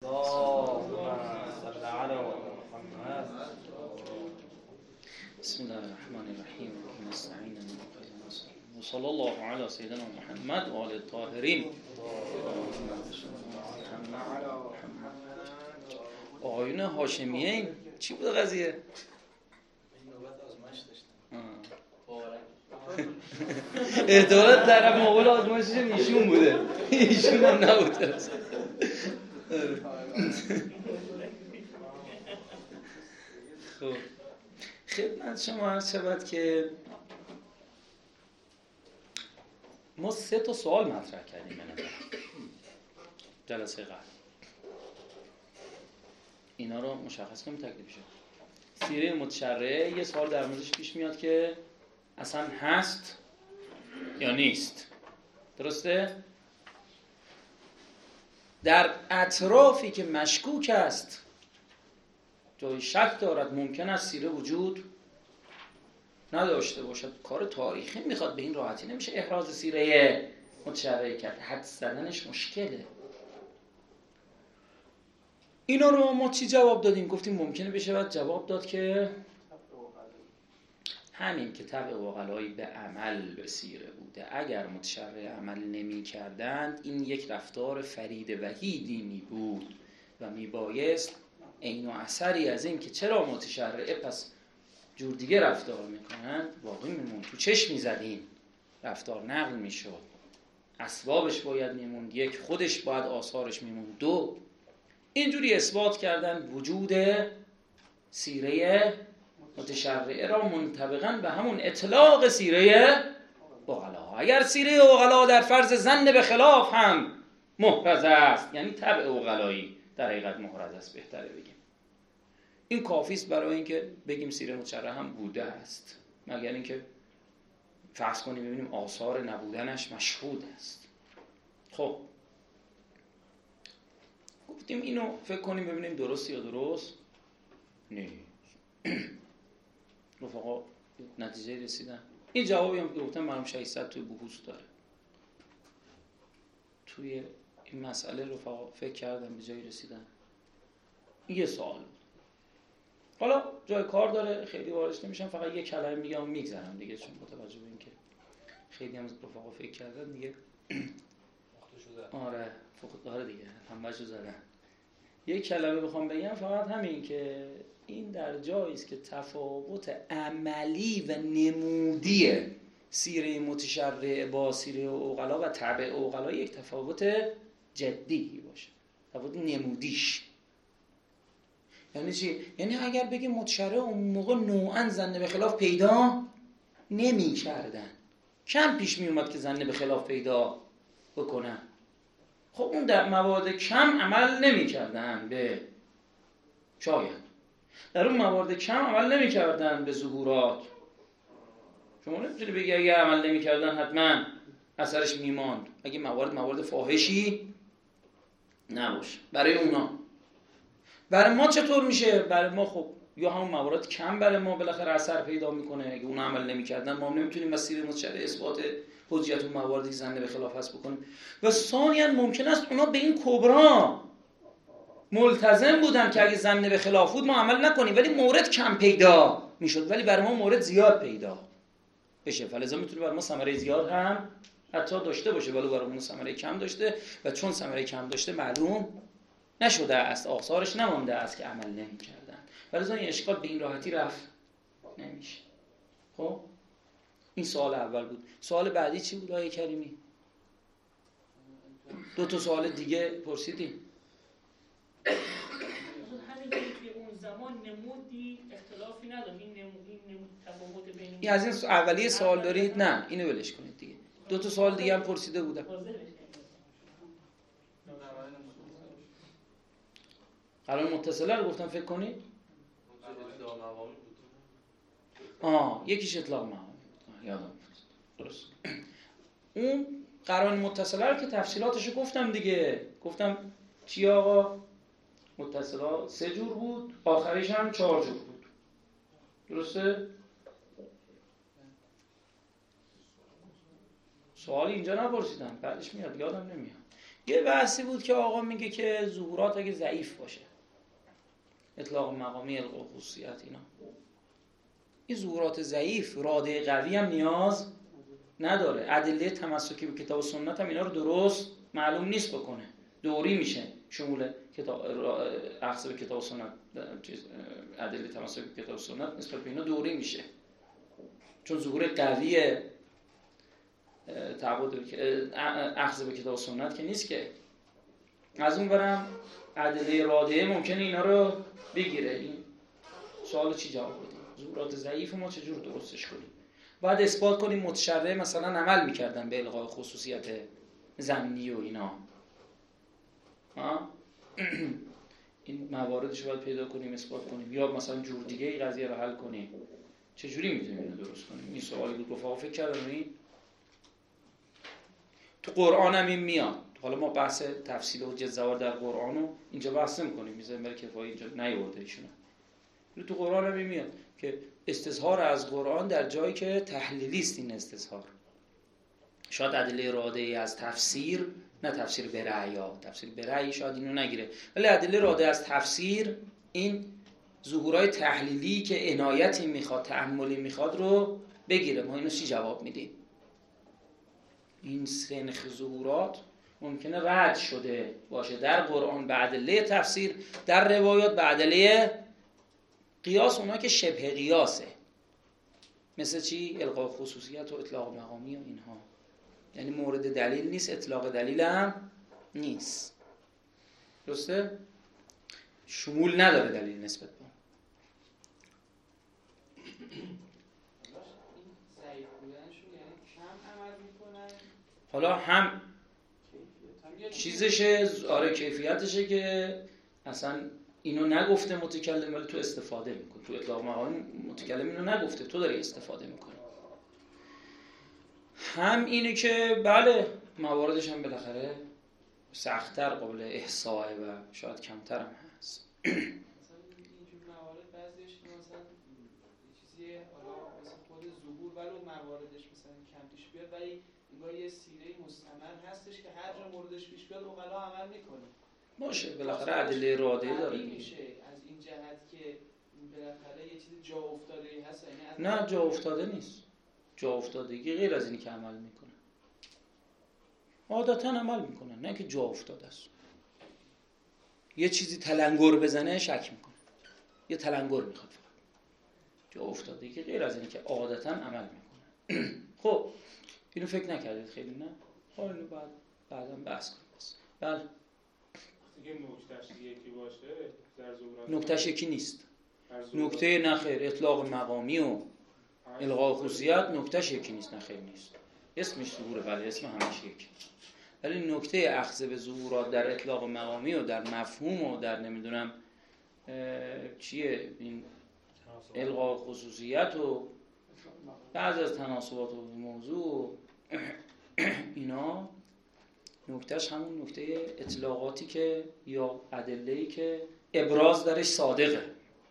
بسم الله الرحمن الرحیم و نستعین و صلی الله علی سیدنا محمد و آل الطاهرین. آقایون هاشمیین چی بود قضیه؟ احتمالا طرف مقابل آزمایشش ایشون بوده، ایشون هم نبوده. خب خدمت شما عرض شود که ما 3 سوال مطرح کردیم به نظر جلسه قبل. اینا رو مشخص کنیم تکلیف شد. سیره متشرعه یه سوال در موردش پیش میاد که اصلا هست یا نیست، درسته؟ در اطرافی که مشکوک است جای شک دارد، ممکن است سیره وجود نداشته باشد. کار تاریخی میخواد، به این راحتی نمیشه احراز سیره متشرعه کرد، حدس زدنش مشکله. اینا رو ما چی جواب دادیم؟ گفتیم ممکنه بشه باید جواب داد که همین که طبع عقلایی به عمل به سیره بوده، اگر متشرع عمل نمی کردند این یک رفتار فرید وحیدینی بود و میبایست عین و اثری از این که چرا متشرعه پس جور دیگه رفتار میکنند واقعی میمون. تو چشم میزدین رفتار نقل میشد، اسبابش باید میموند، یک خودش باید آثارش میموند، 2 اینجوری اثبات کردن وجود سیره متشرعه را منطبقاً به همون اطلاق سیره عقلا. اگر سیره عقلا در فرض ظن به خلاف هم محرز است، یعنی طبع عقلایی در حقیقت محرز است، بهتره بگیم این کافی است برای اینکه بگیم سیره متشرعه هم بوده است، مگر اینکه فرض کنیم ببینیم آثار نبودنش مشهود است. خب گفتیم اینو فکر کنیم ببینیم درست یا درست نیست. رفقا نتیجه رسیدن. این جوابی هم که گفتم معلوم 600 توی بحوث داره. توی این مسئله رفقا فکر کردم به جایی رسیدن. این یه سوال بود. حالا جای کار داره، خیلی واردش نمیشم، فقط یه کلمه میگم میگذرم دیگه، چون با توجه به اینکه خیلی هم رفقا فکر کردن دیگه آره فقط داره دیگه همه‌شو زدن. یه کلمه بخوام بگم فقط همین که این در جایی است که تفاوت عملی و نمودی سیره متشرعه با سیره عقلا و طبع عقلا یک تفاوت جدی باشه، تفاوت نمودیش. یعنی چی؟ یعنی اگر بگیم متشرعه اون موقع نوعاً ظن به خلاف پیدا نمی کردن، کم پیش می اومد که ظن به خلاف پیدا بکنن. خب اون در موارد کم عمل نمی کردن به شاید در اون موارد کم عمل نمی کردن به ظهورات. شما نمیتونی بگی اگه عمل نمی کردن حتما اثرش میماند، اگه موارد فاحشی نباشه برای اونا. برای ما چطور میشه؟ برای ما خب یا همون موارد کم برای ما بالاخره اثر پیدا میکنه، اگه اونا عمل نمی کردن ما نمیتونیم مسیر متشرع اثبات حجیت اون مواردی که ظن به خلاف هست بکنیم. و ثانیاً ممکن است اونا به این کبرا ملتزم بودن که اگه ظن به خلاف بود ما عمل نکنیم، ولی مورد کم پیدا میشد، ولی برای ما مورد زیاد پیدا بشه، فلذا میتونه برای ما ثمره زیاد هم حتی داشته باشه، ولی برای ما ثمره کم داشته و چون ثمره کم داشته معلوم نشده است، آثارش نمونده است که عمل نمی‌کردن، فلذا این اشکال به این راحتی رفع نمیشه. خب این سوال اول بود. سوال بعدی چی بود آقای کریمی؟ 2 سوال دیگه پرسیدیم. همینجوری که اون زمان نمودی اختلافی نداره، این نمود تفاوت بین این از این اولیه سوال دارید؟ نه اینو ولش کنید دیگه. 2 سوال دیگه هم پرسیده بودم. قرار متصله رو گفتم فکر کنید. یکیش اطلاق مقامی بود. یادم درست. اون قرار متصله رو که تفصیلاتشو گفتم دیگه. گفتم چی آقا؟ متصله 3 جور بود، آخریش هم 4 جور بود. درسته؟ سوالی اینجا نپرسیدم، بعدش میاد یادم نمیاد. یه بحثی بود که آقا میگه که ظهورات اگه ضعیف باشه، اطلاق مقامی، الغاء خصوصیت، اینا، این ظهورات ضعیف راده قوی هم نیاز نداره. ادله تمسکی به کتاب و سنت هم اینا رو درست معلوم نیست بکنه، دوری میشه شمول کتاب اخذ به کتاب و سنت، ادله تمسکی به کتاب و سنت نسبت به اینا دوری میشه، چون ظهور قوی تعبد اخذ به کتاب و سنت که نیست که. از اون برم ادله راده ممکنه اینا رو بگیره. این سوال چی جواب بدیم؟ ظهورات ضعیف ما چجور درستش کنیم؟ باید اثبات کنیم متشرع مثلا عمل میکردن به الغاء خصوصیت ضمنی و اینا. این مواردش رو باید پیدا کنیم، اثبات کنیم، یا مثلا جور دیگه ای قضیه رو حل کنیم. چجوری میتونیم اینو درست کنیم؟ این سوالی بود. رفقا فکر کردن این تو قرآن هم این میاد. حالا ما بحث تفصیل حجت زوار در قرآن رو اینجا بحث نمی‌کنیم، میذاریم برای کفایه، اینجا نیورده ایشون. تو قرآن هم این میاد که استظهار از قرآن در جایی که تحلیلی است. این استظهار شاید ادله راده از تفسیر، نه تفسیر به رأی، تفسیر به رأی شاید اینو نگیره، ولی ادله راده از تفسیر این ظهورای تحلیلی که عنایتی میخواد، تأملی میخواد رو بگیره. ما اینو چی جواب میدیم؟ این سنخ ظهورات ممکنه رد شده باشه در قرآن به ادله تفسیر، در روایات به ادله قیاس، اونا که شبه قیاسه، مثل چی؟ الغاء خصوصیت و اطلاق مقامی و اینها. یعنی مورد دلیل نیست، اطلاق دلیل هم نیست. درسته؟ شمول نداره دلیل نسبت به حالا هم چیزشه، آره کیفیتشه که اصلا اینو نگفته متکلم ولی تو استفاده میکنی. تو اطلاق مقامی متکلم اینو نگفته، تو داری استفاده میکنی. هم اینه که بله مواردش هم بالاخره سخت‌تر قابل احصاء و شاید کمتر هم هست. مثلا اینجور موارد بعضیش مثلا چیزی حالا مثلا خود ظهور ولو مواردش مثلا کم پیش بیاد، ولی انگار یه سیره مستمر هستش که هر جا موردش پیش بیاد عقلا عمل میکنه. باشه بالاخره ادله راده‌ای داره میشه از این جهت که بالاخره یه چیز جا افتاده هست. یعنی نه جا افتاده نیست. جا افتادگی غیر از اینی که عمل میکنه. عادتا عمل میکنن، نه که جا افتاده است. یه چیزی تلنگر بزنه شک میکنه، یه تلنگر میخواد فقط. جا افتادگی غیر از اینی که عادتا عمل میکنه. خب اینو فکر نکردید خیلی؟ نه خب اینو بعدا بحث کنیم. بله دیگه نکتهش یکی باشه در ظهورات نکتهش یکی نیست. نکته نخیر اطلاق مقامی و الغاء خصوصیت نکتهش یکی نیست. نخیر نیست، اسمش ظهوره، بله اسم همش یکی، ولی نکته اخذ به ظهورات در اطلاق مقامی و در مفهوم و در نمیدونم چیه این الغاء خصوصیت و بعضی از تناسبات و موضوع اینا نکتهش همون نکته اطلاقاتی که یا ادله‌ای که ابراز درش صادقه.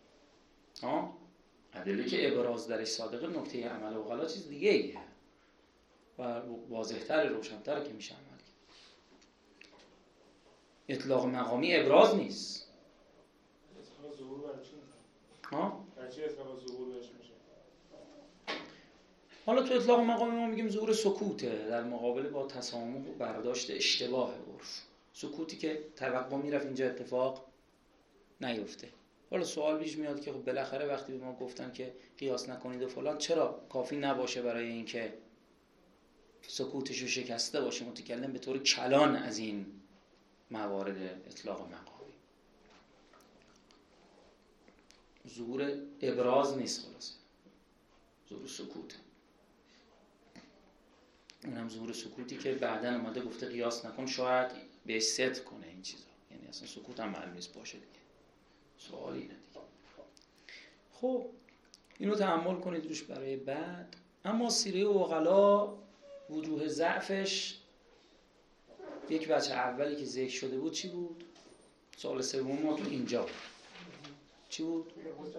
ادله که ابراز درش صادقه نکته عمل و غلا چیز دیگه ایه و واضح‌تر روشن‌تر که میشه عمل کرد. اطلاق مقامی ابراز نیست. اطلاق ظهور برای چی؟ برای چی اطلاق ظهور بهش میشه؟ حالا تو اطلاق مقامی ما میگیم ظهور سکوته در مقابله با تسامح و برداشت اشتباه عرف. سکوتی که توقع میرفت اینجا اتفاق نیفته. حالا سوال پیش میاد که خب بالاخره وقتی به ما گفتن که قیاس نکنید و فلان، چرا کافی نباشه برای اینکه سکوتشو شکسته باشه متکلم به طور کلان از این موارد اطلاق مقامی؟ ظهور ابراز نیست، خلاصه ظهور سکوت. اونم ظهور سکوتی که بعداً اومده گفته قیاس نکن، شاید بهش صدق کنه این چیزا. یعنی اصلا سکوت هم معلوم نیست باشه دیگه. سوالی نه دیگه. خب اینو تأمل کنید روش برای بعد. اما سیره عقلا وجوه ضعفش یک بچه اولی که ذکر شده بود چی بود؟ سوال سوم ما تو اینجا چی بود؟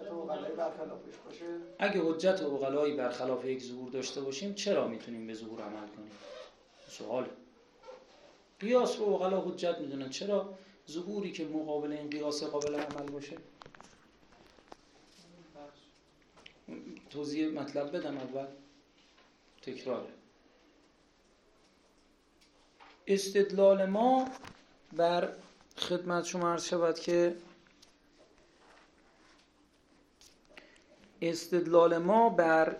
اگه حجت عقلایی برخلاف یک ظهور داشته باشیم چرا میتونیم به ظهور عمل کنیم؟ سوال قیاس رو عقلا حجت میدونن. چرا؟ ظهوری که مقابل این قیاس قابل عمل باشه. توضیح مطلب بدم اول، تکراره. استدلال ما بر خدمت شما عرض شود که استدلال ما بر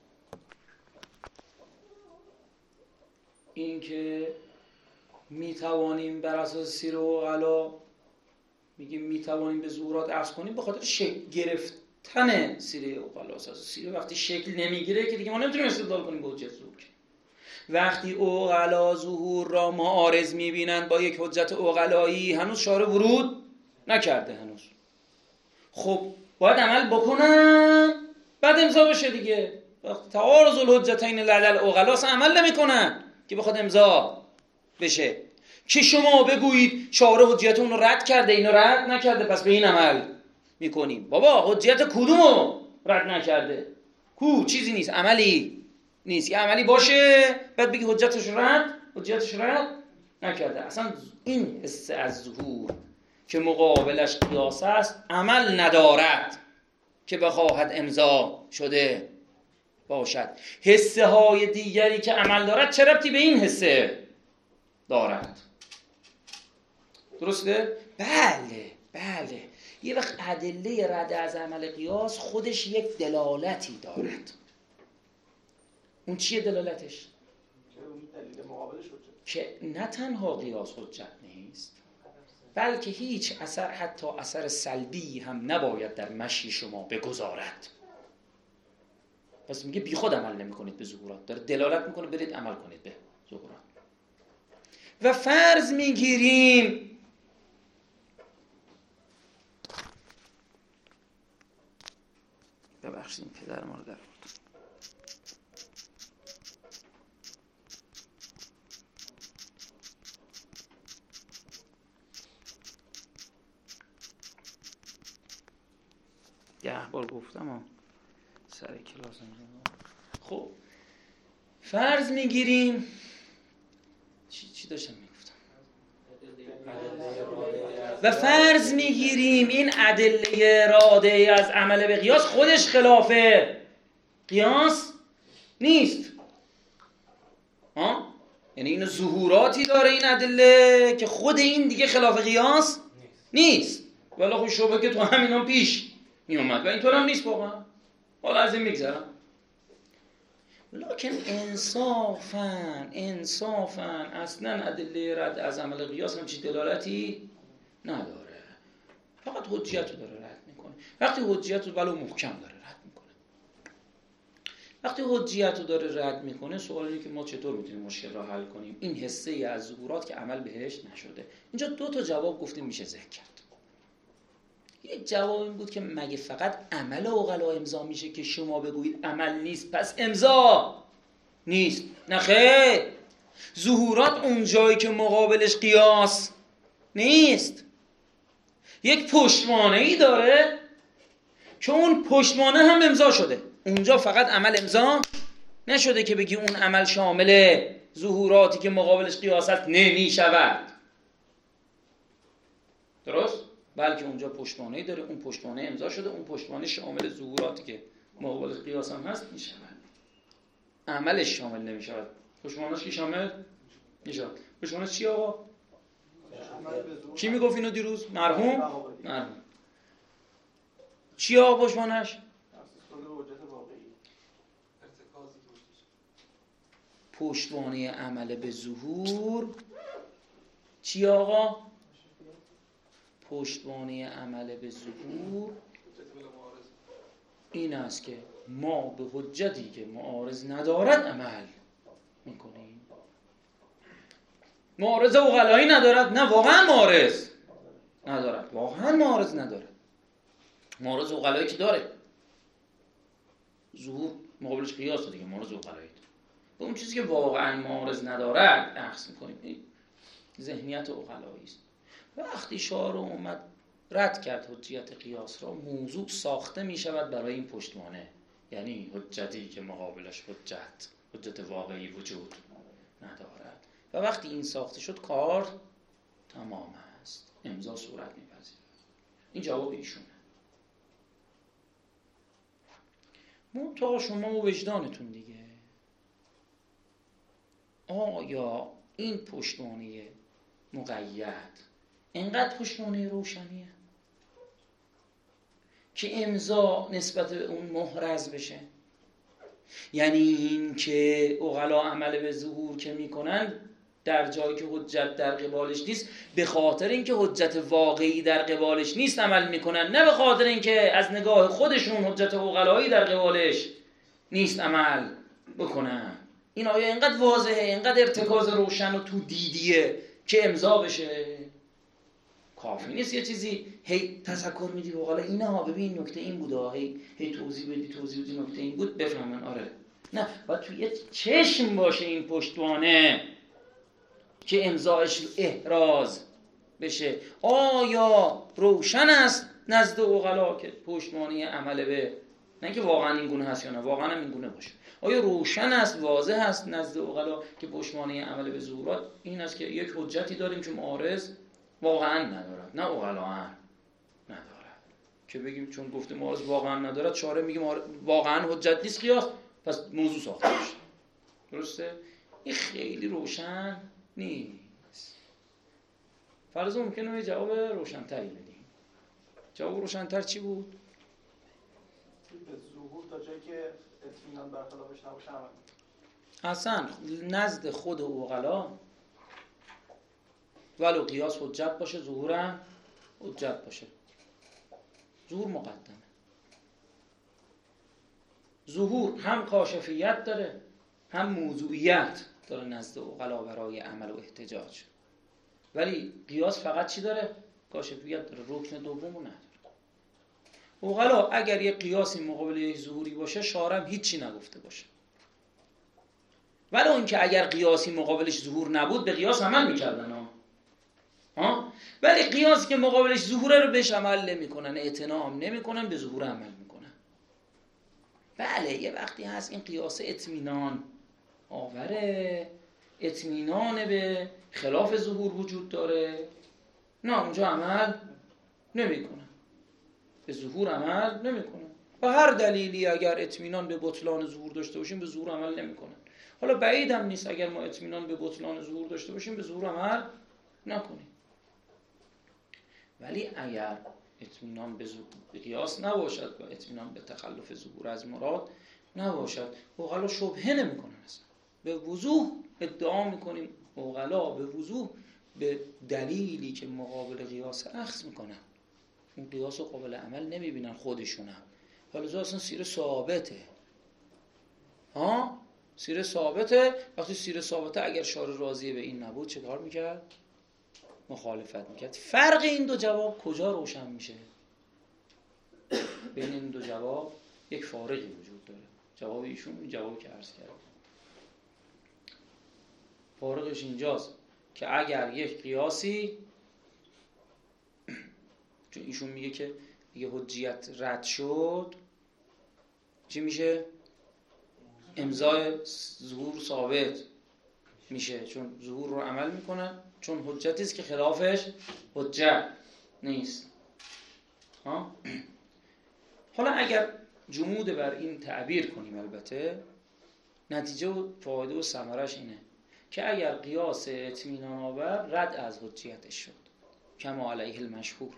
این که میتوانیم بر اساس سیر عقلا میگیم میتوانیم به ظهورات عرض کنیم به خاطر شکل گرفتن سیر عقلا. اساس سیر وقتی شکل نمیگیره که دیگه ما نمیتونیم استدلال کنیم به حجت ظهور. وقتی عقلا ظهور را معارض میبینند با یک حجت عقلایی، هنوز شارع ورود نکرده هنوز، خب باید عمل بکنن بعد امضا بشه دیگه. وقتی تعارض الحجتین لدى العقلا اصلا عمل نمیکنن که بخواد امضا بشه، که شما بگویید شارع حجت اون رو رد کرده اینو رد نکرده پس به این عمل میکنیم. بابا حجت کدومو رد نکرده؟ کو چیزی نیست، عملی نیست. یه عملی باشه بعد بگی حجتش رد نکرده. اصلا این حس از ظهور که مقابلش قیاس است عمل ندارد که بخواهد امضا شده باشد. حسه های دیگری که عمل دارد چه ربطی به این حسه دارد؟ درسته؟ بله. یه وقت ادله رد از عمل قیاس خودش یک دلالتی دارد. اون چیه دلالتش؟ که نه تنها قیاس حجت نیست، بلکه هیچ اثر، حتی اثر سلبی هم نباید در مشی شما بگذارد. پس میگه بی خود عمل نمی کنید به ظهورات، داره دلالت میکنه برید عمل کنید به ظهورات. و فرض میگیریم ببخشید پدر ما رو در ده بار گفتم سر کلاس. خب فرض میگیریم چی داشتم میگفتم؟ و فرض میگیریم این ادله راده از عمل به قیاس خودش خلاف قیاس نیست. یعنی این ظهوراتی داره این ادله که خود این دیگه خلاف قیاس نیست. ولی خب شبه که تو همینا پیش می اومد و اینطور هم نیست واقعا. حالا از این میگذرم. لکن انصافاً اصلا ادله رد از عمل قیاس همچین دلالتی نداره، فقط حجیت رو داره رد میکنه. وقتی حجیت رو ولو محکم داره رد میکنه، وقتی حجیت رو داره رد میکنه، سوال اینه که ما چطور میتونیم مشکل رو حل کنیم؟ این حسه از ظهورات که عمل بهش نشده. اینجا 2 تا جواب گفتیم میشه ذکر کرد. یک جواب این بود که مگه فقط عمل عقلا امضا میشه که شما بگویید عمل نیست پس امضا نیست؟ نه خیر، ظهورات اون جایی که مقابلش قیاس نیست یک پشتوانه‌ای داره که اون پشتوانه هم امضا شده. اونجا فقط عمل امضا نشده که بگی اون عمل شامل ظهوراتی که مقابلش قیاس است نمیشود. درست؟ بلکه اونجا پشتوانه‌ای داره، اون پشتوانه امضا شده، اون پشتوانه شامل ظهوراتی که مقابل قیاس هم هست میشود. عملش شامل نمیشود. پشتوانه‌اش کی شامل میشود؟ پشتوانه‌اش چی آقا؟ کی میگفت اینو دیروز؟ مرحوم. چی آقا پشتوانه‌اش؟ پشتوانه عمل به ظهور چی آقا؟ پشتوانه عمل به ظهور این است که ما به حجتی که معارض ندارد عمل میکنیم. معارض عقلایی ندارد؟ نه واقعا معارض ندارد، معارض عقلایی که داره. ظهور مقابلش قیاس دیگه، معارض عقلایی. به اون چیزی که واقعا معارض ندارد اخذ میکنیم. این ذهنیت عقلایی است. وقتی شارع اومد رد کرد حجیت قیاس را، موضوع ساخته می شود برای این پشتوانه، یعنی حجتی که مقابلش حجت واقعی وجود ندارد. و وقتی این ساخته شد کار تمام است، امضا صورت میپذیره. این جواب ایشونه. منتها شما و وجدانتون دیگه، آیا این پشتوانه مقید اینقدر پشتوانه روشنیه که امضا نسبت به اون محرز بشه؟ یعنی این که عقلا عمل به ظهور که میکنن در جایی که حجت در قبالش نیست، به خاطر اینکه حجت واقعی در قبالش نیست عمل میکنن، نه به خاطر اینکه از نگاه خودشون حجت عقلایی در قبالش نیست عمل بکنن. این آیه اینقدر واضحه، اینقدر ارتکاز روشن و تو دیدیه که امضا بشه. کافی نیست یه چیزی هی تذکر میدی و حالا اینه ها ببین نکته این بوده، هی توضیح بدی نکته این بود بفهمن. آره نه، باید توی چشم باشه این پشتوانه که امضاش احراز بشه. آیا روشن است نزد عقلا که پشتوانه عمل به، نه که واقعا این گونه هست یا نه، واقعا هم این گونه باشه. آیا روشن است، واضح است نزد عقلا که پشتوانه عمل به ظهورات این است که یک حجتی داریم که معارض واقعا ندارد، نه عقلا ندارد، که بگیم چون گفته معارض واقعا ندارد چاره میگیم واقعا حجت نیست قیاس، پس موضوع ساخته میشه. درسته؟ این خیلی روشن نیست. فرض ممکنه جواب روشن‌تری بدیم. جواب روشن‌تر چی بود؟ به ظهور تا جایی که اطمینان برخلافش نباشه عمل. اصلا نزد خود عقلا ولو قیاس حجت باشه، ظهورم حجت باشه، ظهور مقدمه. ظهور هم کاشفیت داره هم موضوعیت داره نزد عقلا برای عمل و احتجاج، ولی قیاس فقط چی داره؟ کاشفیت داره، رکن دومو نداره. عقلا اگر یه قیاسی مقابل یک ظهوری باشه شارع هیچی نگفته باشه، ولو اینکه اگر قیاسی مقابلش ظهور نبود به قیاس عمل میکردن ولی قیاسی که مقابلش ظهوره رو بهش عمل نمیکنن، اعتنا هم نمیکنن، به ظهور عمل میکنن. بله یه وقتی هست این قیاس اطمینان آوره، اطمینان به خلاف ظهور وجود داره، نه اونجا عمل نمیکنن، به ظهور عمل نمیکنن. و هر دلیلی اگر اطمینان به بطلان ظهور داشته باشیم به ظهور عمل نمیکنن. حالا بعید هم نیست اگر ما اطمینان به بطلان ظهور داشته باشیم به ظهور عمل نکنیم. ولی اگر اطمینان به قیاس نباشد و اطمینان به تخلف ظهور از مراد نباشد، عقلا شبهه نمیکنن، اصلا به وضوح ادعا میکنیم عقلا به وضوح به دلیلی که مقابل قیاس اخذ میکنن، اون قیاس رو قابل عمل نمیبینن خودشونم. حالا اصلا سیر ثابته، سیر ثابته. وقتی سیر ثابته اگر شارع راضیه به این نبود چه کار میکرد؟ مخالفت میکرد. فرق این دو جواب کجا روشن میشه؟ بین این دو جواب یک فارقی وجود داره. جواب ایشون این جوابی که عرض کردم، فارقش اینجاست که اگر یک قیاسی، چون ایشون میگه که دیگه حجیت رد شد، چی میشه؟ امضای ظهور ثابت میشه، چون ظهور رو عمل میکنن، چون حجتی است که خلافش حجت نیست. حالا اگر جمود بر این تعبیر کنیم، البته نتیجه و فایده و ثمرش اینه که اگر قیاس اطمینان آور رد از حجیتش شد، کما علیه المشهور،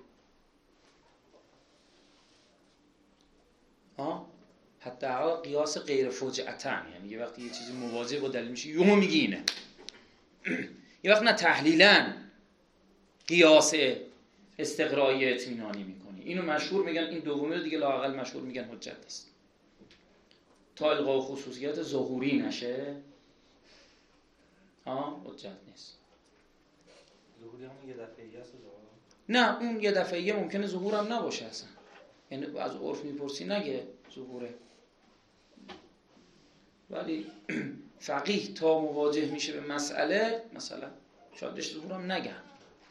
حتی قیاس غیر فجعتن، یعنی یه وقتی یه چیزی مواجه با دلیل میشه یهو میگی اینه، یه وقت نه تحلیلاً قیاس استقرایی اطمینانی میکنی، اینو مشهور میگن، این دومی رو دیگه لااقل مشهور میگن حجت نیست تا الغاء خصوصیات ظهوری نشه. حجت نیست. ظهوری هم یه دفعه‌ای است؟ نه، اون یه دفعه‌ای ممکنه ظهور هم نباشه اصلا، یعنی از عرف میپرسی نگه ظهوره، ولی فقیه تا مواجه میشه به مسئله مثلا شاید بهش ظهور هم نگن.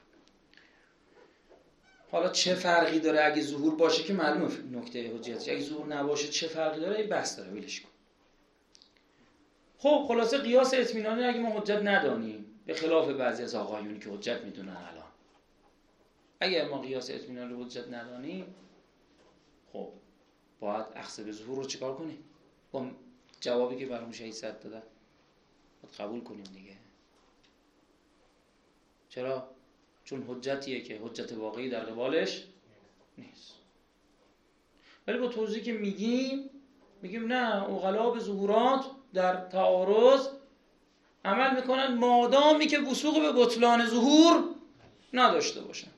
حالا چه فرقی داره اگه ظهور باشه که معلومه نکته حجیتی، اگه ظهور نباشه چه فرقی داره این بحث داره، ولش کن. خب خلاصه قیاس اطمینانی اگه ما حجت ندانیم به خلاف بعضی از آقایونی که حجت میدونن الان. اگر ما قیاس اطمینان رو حجت ندانیم، خب باید اخذ به ظهور رو چیکار کنیم؟ با جوابی که برامون شهید صد دادن باید قبول کنیم دیگه. چرا؟ چون حجتیه که حجت واقعی در قبالش نیست. ولی با توضیحی که میگیم نه، عقلا به ظهورات در تعارض عمل میکنن مادامی که وثوق به بطلان ظهور نداشته باشن.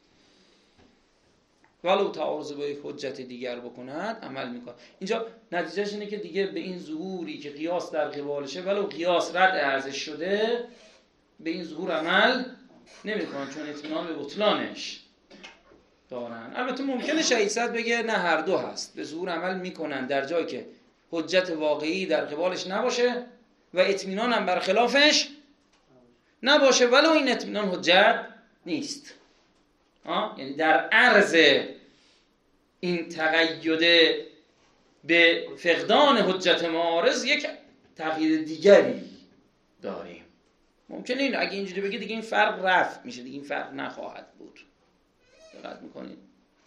ولو تعارض با یک حجت دیگر بکنند عمل میکنن. اینجا نتیجهش اینه که دیگه به این ظهوری که قیاس در قبالشه ولو قیاس رد ارزش شده به این ظهور عمل نمیکنن، چون اطمینان به بطلانش دارن. البته ممکنه شهید صد بگه نه، هر دو هست، به ظهور عمل میکنن در جایی که حجت واقعی در قبالش نباشه و اطمینان هم بر خلافش نباشه، ولو این اطمینان حجت نیست. یعنی در عرض این تقید به فقدان حجت معارض یک تقیید دیگری داریم. ممکنه این اگه اینجوری بگه دیگه این فرق رفت میشه، دیگه این فرق نخواهد بود. دقت میکنید؟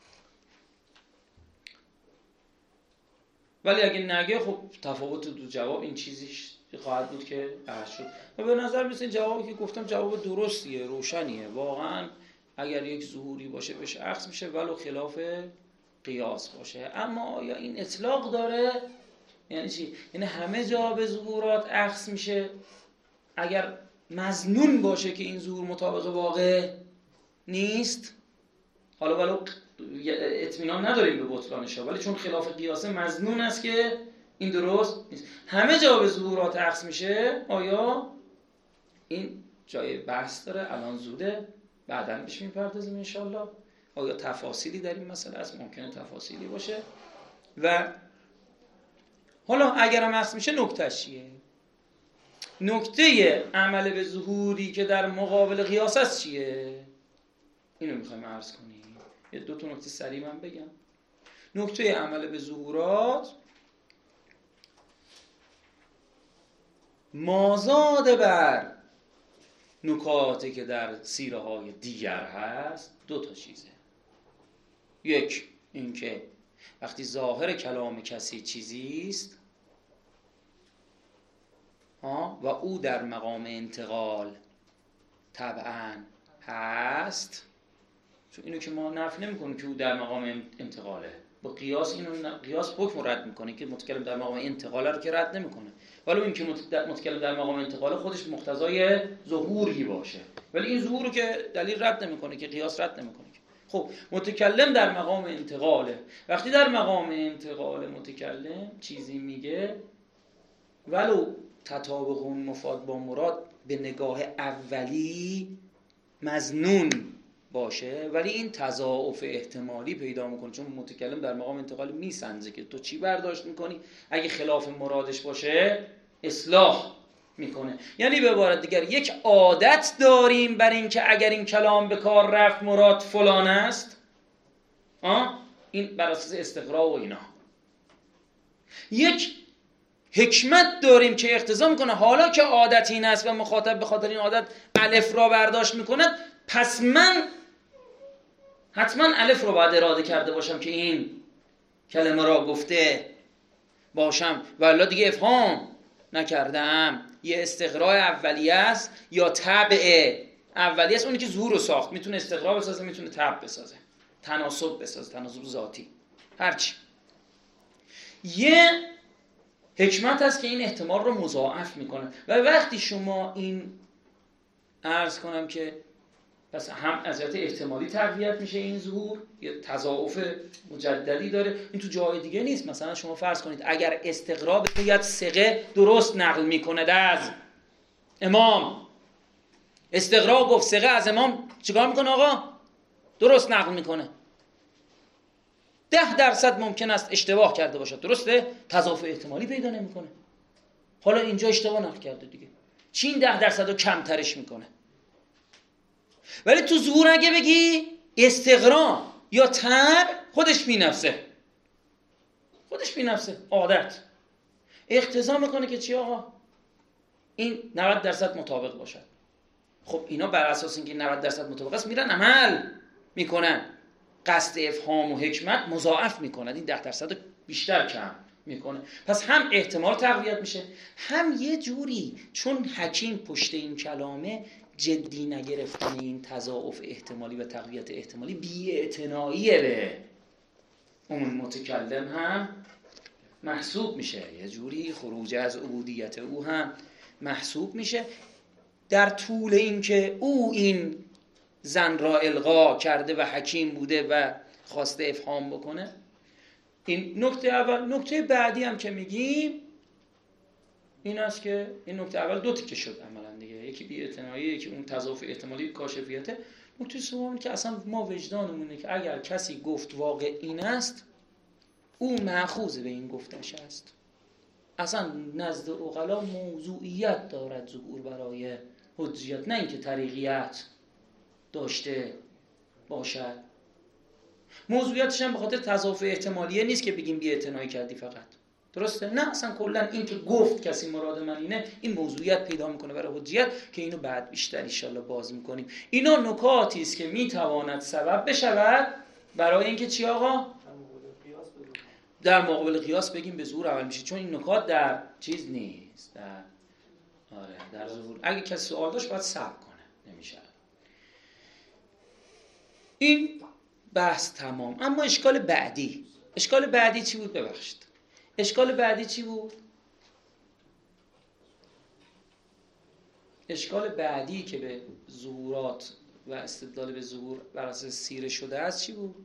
ولی اگه نگه خب تفاوت دو جواب این چیزیش خواهد بود که عرض شد. و به نظر میسه این جوابی که گفتم جواب درستیه، روشنیه. واقعا اگر یک ظهوری باشه بهش اخذ میشه ولو خلاف قیاس باشه. اما آیا این اطلاق داره؟ یعنی چی؟ یعنی همه جا به ظهورات اخذ میشه اگر مظنون باشه که این ظهور مطابق واقع نیست؟ حالا ولو اطمینان نداریم به بطلانش، ولی چون خلاف قیاسه مظنون است که این درست نیست. همه جا به ظهورات اخذ میشه. آیا این جای بحث داره؟ الان زوده، بعداً بهش میپردازیم انشالله. آیا تفاصیلی در این مسئله است؟ ممکنه تفاصیلی باشه. و حالا اگرم اخذ میشه نکتهش چیه؟ نکته عمل به ظهوری که در مقابل قیاس است چیه؟ اینو میخوایم عرض کنیم. یه دو تا نکته سریع من بگم. نکته عمل به ظهورات مازاد بر نکاتی که در سیره های دیگر هست دو تا چیزه. یک، اینکه وقتی ظاهر کلام کسی چیزی است و او در مقام انتقال طبعاً هست، چون اینو که ما نفی نمی‌کنیم که او در مقام انتقاله، با قیاس اینو قیاس حکم رد میکنه که متکلم در مقام انتقاله رو که رد نمیکنه. ولی این که متکلم در مقام انتقاله خودش مقتضای ظهوری باشه، ولی این ظهور رو که دلیل رد نمیکنه، که قیاس رد نمیکنه. خب متکلم در مقام انتقاله. وقتی در مقام انتقال متکلم چیزی میگه ولو تطابق اون مفاد با مراد به نگاه اولی مظنون باشه، ولی این تضاعف احتمالی پیدا میکنه، چون متکلم در مقام انتقال میسنجه که تو چی برداشت میکنی، اگه خلاف مرادش باشه اصلاح میکنه. یعنی به عبارت دیگر یک عادت داریم بر این که اگر این کلام به کار رفت مراد فلان است، این بر اساس استقراء و اینا. یک حکمت داریم که اقتضا میکنه حالا که عادت این است و مخاطب به خاطر این عادت الف را برداشت میکنه، پس من حتما الف رو باید اراده کرده باشم که این کلمه را گفته باشم و الا دیگه افهام نکردم. یه استقراء اولیه است یا تبع اولیه است، اونی که ظهور رو ساخت. میتونه استقراء بسازه، میتونه تبع بسازه، تناسب بسازه، تناسب ذاتی، هرچی. یه حکمت هست که این احتمال رو مضاعف میکنه. و وقتی شما این عرض کنم که پس هم از جهت احتمالی تقویت میشه این ظهور، یه تضاعف مجددی داره. این تو جای دیگه نیست. مثلا شما فرض کنید اگر استقراء بگوید ثقه درست نقل میکنه از امام، استقراء گفت ثقه از امام چیکار میکنه آقا؟ درست نقل میکنه. 10% ممکن است اشتباه کرده باشد، درسته؟ تضاعف احتمالی پیدا نمیکنه. حالا اینجا اشتباه نقل کرده دیگه، چی این 10% رو کمترش میکنه؟ ولی تو ظهور اگه بگی استقراء یا تبع، خودش بی نفسه، عادت اقتضا میکنه که چی آقا؟ این 90% مطابق باشد. خب اینا بر اساس اینکه 90% مطابق است میرن عمل میکنن، قصد افهام و حکمت مضاعف میکنن، این 10% بیشتر کم میکنه. پس هم احتمال تقویت میشه، هم یه جوری چون حکیم پشت این کلامه جدی نگرفتن این تضاعف احتمالی و تقویت احتمالی بی‌اعتناییه به اون متکلم هم محسوب میشه، یه جوری خروج از عبودیت او هم محسوب میشه. در طول این که او این زن را القا کرده و حکیم بوده و خواسته افهام بکنه، این نکته اول. نکته بعدی هم که میگیم این است که این نکته اول دو تیکه شد عملا دیگه، یکی بی‌اعتنایی، یکی اون تضاعف احتمالی کاشفیته. نکته سوم که اصلا ما وجدانمونه که اگر کسی گفت واقع این است، او مأخوذ به این گفتش است. اصلا نزد عقلا موضوعیت دارد ظهور برای حجیت، نه اینکه طریقیت داشته باشد. موضوعیتش هم به خاطر تضاعف احتمالیه نیست که بگیم بی‌اعتنایی کردی فقط، درسته؟ نه، اصلا کلا این که گفت کسی مراد من اینه، این موضوعیت پیدا میکنه برای حجیت که اینو بعد بیشتر ان شاءالله باز میکنیم. اینا نکاتی است که میتواند سبب بشود برای اینکه چی آقا؟ در مقابل قیاس بگیم به ظهور عمل میشه، چون این نکات در چیز نیست، در ظهور. اگه کسی سوال داشت باید صبر کنه، نمیشه. این بحث تمام. اما اشکال بعدی چی بود؟ ببخشید، اشکال بعدی چی بود؟ اشکال بعدی که به ظهورات و استدلال به ظهور بر اساس سیره شده است چی بود؟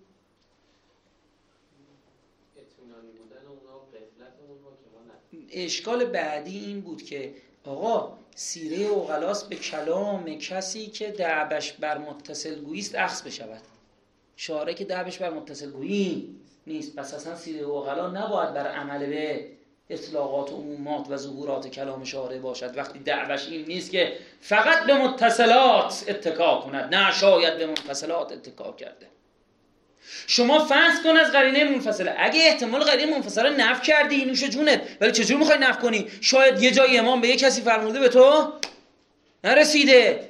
اشکال بعدی این بود که آقا سیره عقلاس به کلام کسی که دعوش بر متصل گویی است اخذ بشود، شارع که دعوش بر متصل گویی نیست. پس اصلا سیره عقلا نباید بر عمل به اطلاقات و عمومات و ظهورات کلام شارع باشد، وقتی دعوش این نیست که فقط به متصلات اتکا کند، نه شاید به منفصلات اتکا کرده. شما فرض کن از قرینه منفصله، اگه احتمال قرینه منفصله نفی کردی نوش جونت، ولی چجور میخوای نفی کنی؟ شاید یه جای امام به یه کسی فرموده به تو نرسیده.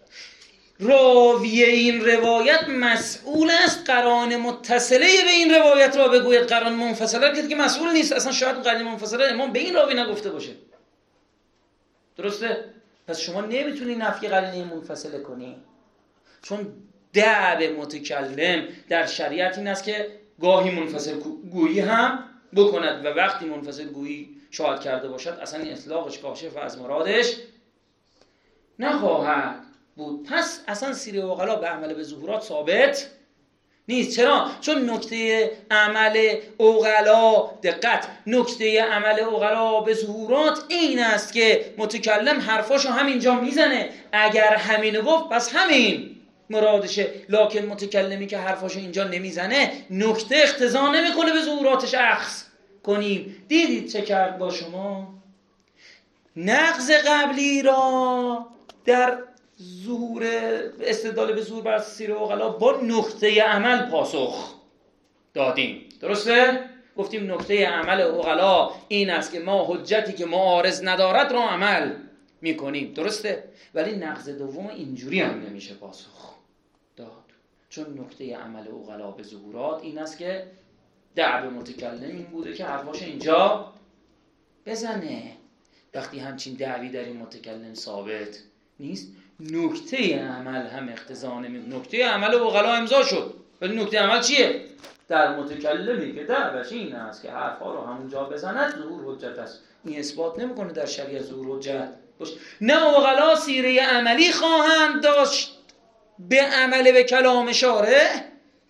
راوی این روایت مسئول است قرائن متصله به این روایت را بگوید، قرائن منفصله که مسئول نیست. اصلا شاید قرائن منفصله امام به این راوی نگفته باشه، درسته؟ پس شما نمیتونی نفی قرینه منفصله کنی، چون دعب متکلم در شریعت این است که گاهی منفصل گویی هم بکند و وقتی منفصل گویی شاهد کرده باشد اصلا این اطلاقش کاشف از مرادش نخواهد بود. پس اصلا سیره عقلا به عمل به ظهورات ثابت نیست. چرا؟ چون نکته عمل عقلا، دقت، نکته عمل عقلا به ظهورات این است که متکلم حرفاشو همینجا میزنه، اگر همینو گفت پس همین مرادشه، لکن متکلمی که حرفاشو اینجا نمیزنه نکته اقتضا نمیکنه به ظهوراتش اخذ کنیم. دیدید چه کرد با شما؟ نقض قبلی را در ظهور استدلال به ظهور بر سیره عقلا با نکته عمل پاسخ دادیم، درسته؟ گفتیم نکته عمل عقلا این است که ما حجتی که معارض ندارد را عمل میکنیم، درسته؟ ولی نقض دوم اینجوری هم نمیشه پاسخ داد، چون نکته عمل عقلا به ظهورات این است که دعوی متکلم این بوده که حرفاش اینجا بزنه. وقتی همچین دعوی در این متکلم ثابت نیست، نکته عمل هم اقتضا نمی. نکته عمل عقلا امضا شد، ولی نکته عمل چیه؟ در متکلمی که دعوش این است که حرفا رو همونجا بزند ظهور حجت است. این اثبات نمیکنه در شریعت ظهور حجت باشه. نه عقلا سیره عملی خواهند داشت به عمل به کلام شارع.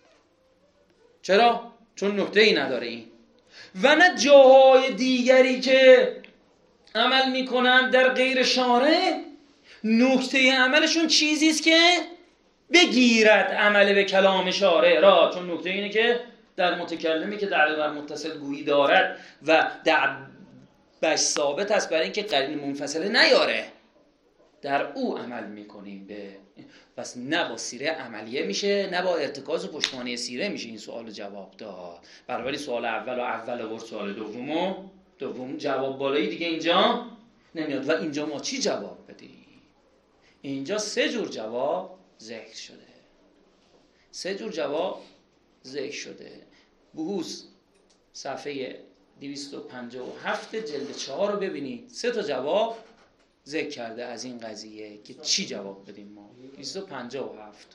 چرا؟ چون نکته ای نداره این. و نه جاهای دیگری که عمل میکنند در غیر شارع نکته عملشون چیزی است که بگیرد عمل به کلام شارع را، چون نکته اینه که در متکلمی که دعوی بر متصل گویی دارد و دعویش ثابت است برای اینکه قرینه منفصله نیاره، در او عمل میکنیم به. پس نه با سیره عملیه میشه، نه با ارتکاز و پشتوانه سیره میشه این سوال جواب داد. بنابراین سوال اول و سوال دوم جواب بالایی دیگه اینجا نمیاد. و اینجا ما چی جواب بدیم؟ اینجا 3 جور جواب ذکر شده. 3 جور جواب ذکر شده. بحوث صفحه 257 جلد 4 رو ببینید، 3 تا جواب ذکر کرده از این قضیه که چی جواب بدیم ما. 257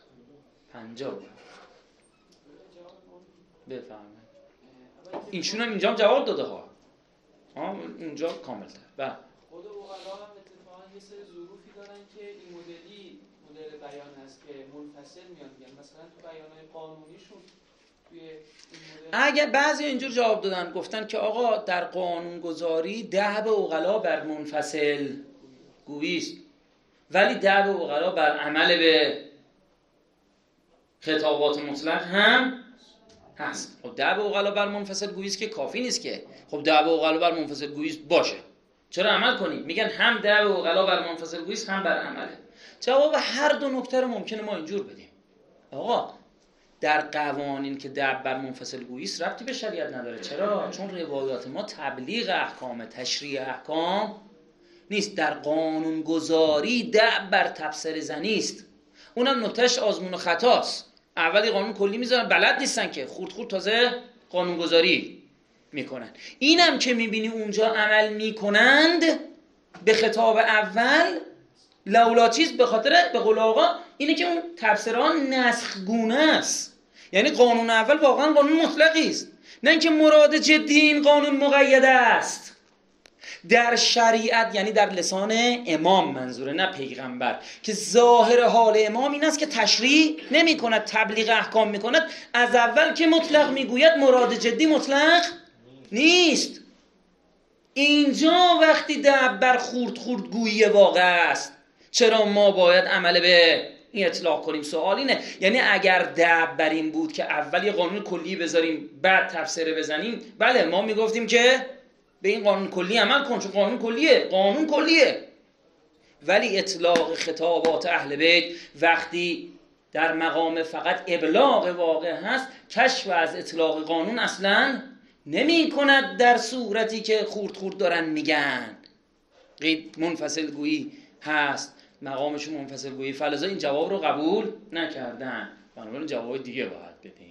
بفهمه اینشون هم اینجا هم جواب داده ها اونجا کامل تر. و خود اوغلا هم اتفاقا یه سری ظروفی دارن که این مدل بیان هست که منفصل میان میگن، مثلا تو بیانهای قانونیشون توی این مدل اگه بعضی اینجور جواب دادن گفتن که آقا در قانونگذاری دعو اوغلا بر منفصل گویی است، ولی دعو اوغلا بر عمل به خطابات مطلق هم هست. خب دعو اوغلا بر منفصل گویی است که کافی نیست که خب دعو اوغلا بر منفصل گویی است باشه، چرا عمل کنید؟ میگن هم دعو اوغلا بر منفصل گویی است هم بر عمله. جواب هر دو نکته رو ممکنه ما اینجور بدیم. آقا در قوانین که دعو بر منفصل گویی است ربطی به شریعت نداره. چرا؟ چون روایات ما تبلیغ احکام، تشریع احکام نیست. در قانون گذاری دعو بر تبصره زنی است، اونم نکتهش آزمون و خطاست. اولی قانون کلی میذارن، بلد نیستن که خورد تازه قانون گذاری میکنن. اینم که میبینی اونجا عمل میکنند به خطاب اول لولا چیز، به خاطر به قول آقا اینه که اون تبصره ها نسخ گونه است. یعنی قانون اول واقعا قانون مطلقی است، نه اینکه مراد جدی این قانون مقید است. در شریعت یعنی در لسان امام منظوره، نه پیغمبر، که ظاهر حال امام این است که تشریع نمی کند، تبلیغ احکام می کند. از اول که مطلق می گوید مراد جدی مطلق نیست. اینجا وقتی دعو بر خورد گویی واقع است، چرا ما باید عمل به این اطلاق کنیم؟ سوال اینه. یعنی اگر دعو بر این بود که اول یه قانون کلی بذاریم بعد تفسیر بزنیم، بله ما میگفتیم که به این قانون کلی عمل کن، چون قانون کلیه. ولی اطلاق خطابات اهل بیت وقتی در مقام فقط ابلاغ واقع هست، کشف از اطلاق قانون اصلا نمی کند در صورتی که خورد دارن میگن قید منفصل گویی هست، مقامشون منفصل گویی، فلذا این جواب رو قبول نکردن. بنابراین جواب دیگه باید بدیم.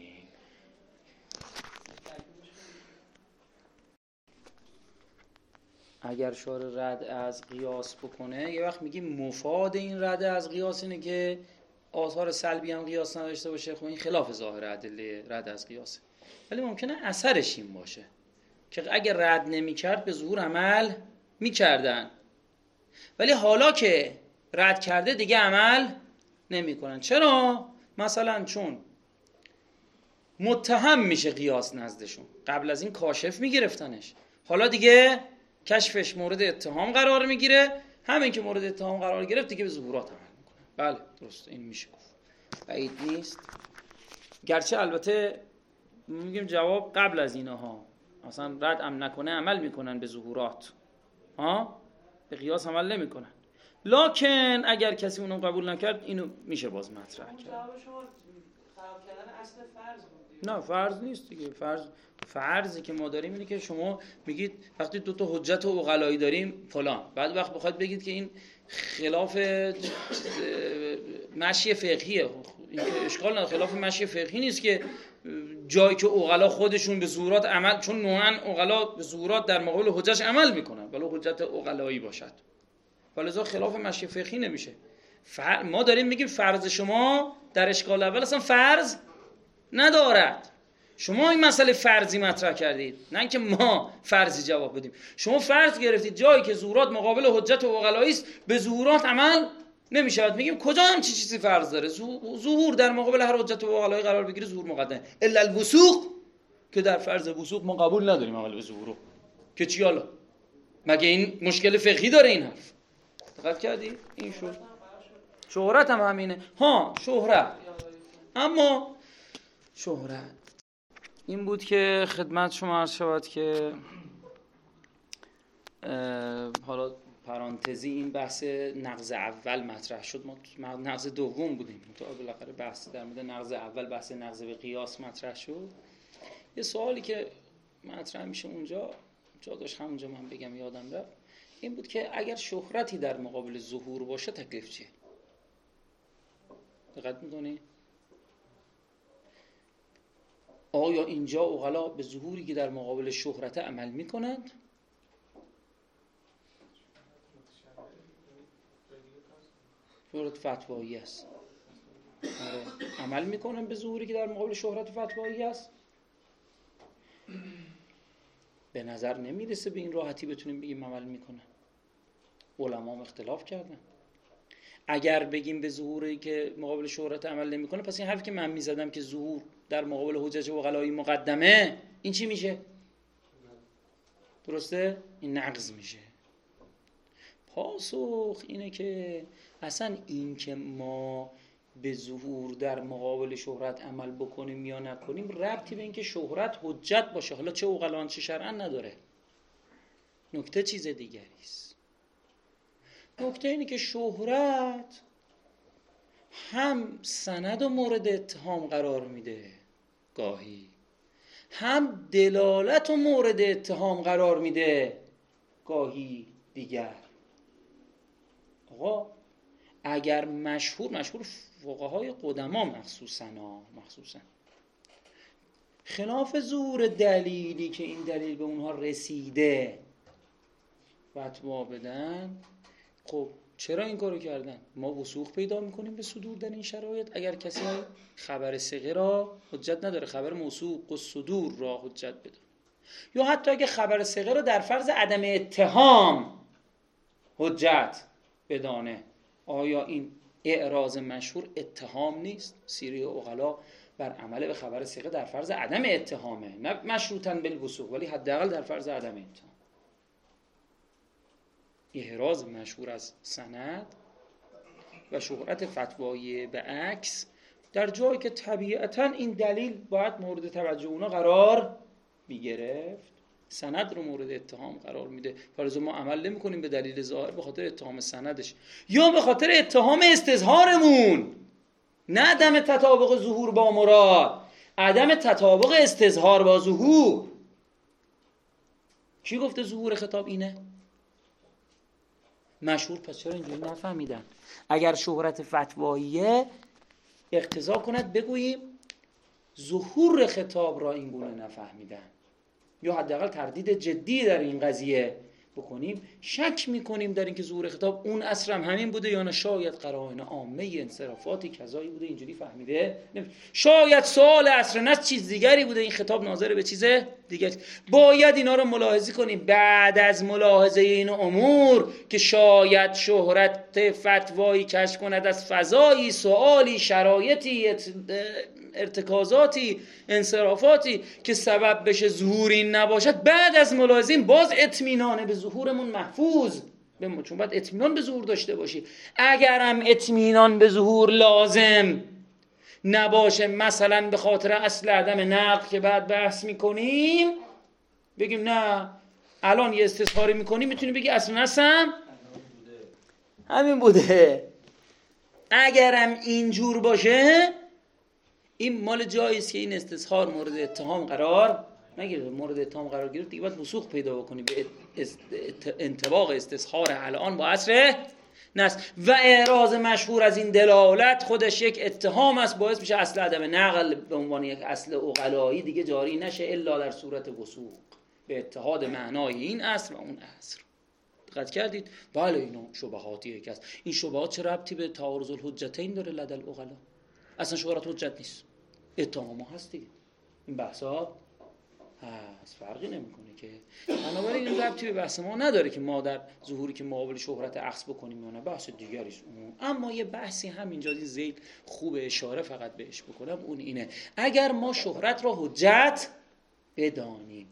اگر شارع رد از قیاس بکنه، یه وقت میگیم مفاد این رد از قیاس اینه که آثار سلبی هم قیاس نداشته باشه. خب این خلاف ظاهر ادله رد از قیاسه، ولی ممکنه اثرش این باشه که اگر رد نمی‌کرد به ظهور عمل می‌کردن، ولی حالا که رد کرده دیگه عمل نمی‌کنن. چرا؟ مثلا چون متهم میشه قیاس نزدشون، قبل از این کاشف میگرفتنش، حالا دیگه کشفش مورد اتهام قرار میگیره، همین که مورد اتهام قرار گرفت دیگه به ظهورات عمل میکنه. بله درسته، این میشه گفت، بعید نیست. گرچه البته میگیم جواب قبل از اینها اصلا رد هم نکنه عمل میکنن به ظهورات، به قیاس عمل نمیکنن. لکن اگر کسی اونو قبول نکرد اینو میشه باز مطرح کرد. جواب شما خراب کردن اصل فرض بود. نه فرض نیست دیگه. فرضی که ما داریم اینه که شما میگید وقتی دو تا حجت عقلایی داریم فلان، بعد وقت بخواید بگید که این خلاف مشی فقهیه، این که اشکال نداره، خلاف مشی فقهی نیست که جایی که عقلا خودشون به ظهورات عمل، چون نوعاً عقلا به ظهورات در مقابل حجتش عمل میکنن ولی حجت عقلایی باشد، ولذا خلاف مشی فقهی نمیشه. ما داریم میگیم فرض شما در اشکال اول اصلا فرض ندارد. شما این مسئله فرضی مطرح کردید، نه اینکه ما فرضی جواب بدیم. شما فرض گرفتید جایی که ظهورات مقابل حجت عقلایی است به ظهورات عمل نمیشود. میگیم کجا هم چیزی فرض داره؟ ظهور در مقابل هر حجت عقلایی قرار بگیره ظهور مقدمه، الا الوثوق که در فرض وثوق ما قبول نداریم عمل به ظهور که چی. حالا مگه این مشکل فقهی داره این حرف؟ دقت کردی؟ این شهرت هم همینه. شهرت. اما شهرت این بود که خدمت شما عرض شود که حالا پرانتزی این بحث نقض اول مطرح شد. ما نقض دوم بودیم، تا بالاخره بحث در مورد نقض اول، بحث نقض به قیاس مطرح شد. یه سوالی که مطرح میشه اونجا جا داشت همونجا من بگم یادم رفت، این بود که اگر شهرتی در مقابل ظهور باشه تکلیف چیه؟ دقت میکنی؟ آیا اینجا عقلا به ظهوری که در مقابل شهرت عمل میکنند؟ شهرت فتوایی است. عمل میکنن به ظهوری که در مقابل شهرت فتوایی است؟ به نظر نمیرسه به این راحتی بتونیم بگیم عمل میکنن. علما هم اختلاف کردن. اگر بگیم به ظهوری که مقابل شهرت عمل نمیکنه، پس این حرفی که من میزدم که ظهور در مقابل حجج عقلایی مقدمه، این چی میشه؟ درسته؟ این نقض میشه. پاسخ اینه که اصلا این که ما به ظهور در مقابل شهرت عمل بکنیم یا نکنیم ربطی به این که شهرت حجت باشه، حالا چه عقلان چه شرعا، نداره. نکته چیز دیگری است. نکته اینه که شهرت هم سند و مورد اتهام قرار میده گاهی، هم دلالت و مورد اتهام قرار میده گاهی دیگر. آقا اگر مشهور فقهای قدما مخصوصا خلاف ظهور دلیلی که این دلیل به اونها رسیده فتوا بدن، خب چرا این کارو کردن؟ ما وثوق پیدا میکنیم به صدور در این شرایط. اگر کسی خبر ثقه را حجت نداره، خبر موثوق و صدور را حجت بده، یا حتی اگه خبر ثقه را در فرض عدم اتهام حجت بدانه، آیا این اعراض مشهور اتهام نیست؟ سیره عقلا بر عمل به خبر ثقه در فرض عدم اتهامه، نه مشروطاً بالوثوق، ولی حداقل در فرض عدم اتهام. اعراض مشهور از سند و شهرت فتوایی به عکس در جایی که طبیعتاً این دلیل باید مورد توجه اونا قرار میگرفت، سند رو مورد اتهام قرار میده. فرض ما عمل نمی‌کنیم به دلیل ظاهر به خاطر اتهام سندش یا به خاطر اتهام استظهارمون، نه عدم تطابق ظهور با مراد، عدم تطابق استظهار با ظهور. کی گفته ظهور خطاب اینه؟ مشهور. پس چرا اینجوری نفهمیدن؟ اگر شهرت فتواییه اقتضا کند بگوییم ظهور خطاب را این گونه نفهمیدن، یا حداقل تردید جدی در این قضیه بکنیم. شک میکنیم در اینکه ظهور خطاب اون عصر هم همین بوده یا نه، شاید قرائن عامه انصرافاتی کذایی بوده اینجوری فهمیده، شاید سوال عصر نصر چیز دیگری بوده، این خطاب ناظر به چیز دیگری. باید اینا رو ملاحظه کنیم. بعد از ملاحظه این امور که شاید شهرت فتوایی کشف کند از فضایی، سوالی، شرایطی، ارتکازاتی، انصرافاتی که سبب بشه ظهور این نباشد، بعد از ملاحظه این باز اطمینان به ظهورمون محفوظ بمون، چون باید اطمینان به ظهور داشته باشی. اگرم اطمینان به ظهور لازم نباشه، مثلا به خاطر اصل عدم نقل که بعد بحث میکنیم، بگیم نه الان یه استظهاری میکنیم، میتونی بگی اصلا نسم همین بوده. اگرم اینجور باشه، این مال جایی است که این استظهار مورد اتهام قرار نگیره. مورد اتهام قرار گرفت دیگه باید وثوق پیدا بکنی به انطباق استظهار الان با عصر نص. و اعراض مشهور از این دلالت خودش یک اتهام است، باعث میشه اصل عدم نقل به عنوان یک اصل عقلایی دیگه جاری نشه الا در صورت وثوق به اتحاد معنای این اصل و اون اصل. دقت کردید؟ بله اینا شبهاتیه که است. این شبهات چه ربطی به تعارض الحجتین داره لدى العقلا؟ اصلا شهرت حجت نیست، اتهام هست دیگه. این بحثا هست، فرقی نمیکنه که. بنابراین این ربطی به بحث ما نداره که ما در ظهوری که مقابل شهرت اخذ بکنیم یا نه، بحث دیگری است. اما یه بحثی همینجا این ذیل خوب اشاره فقط بهش بکنم، اون اینه اگر ما شهرت را حجت بدانیم.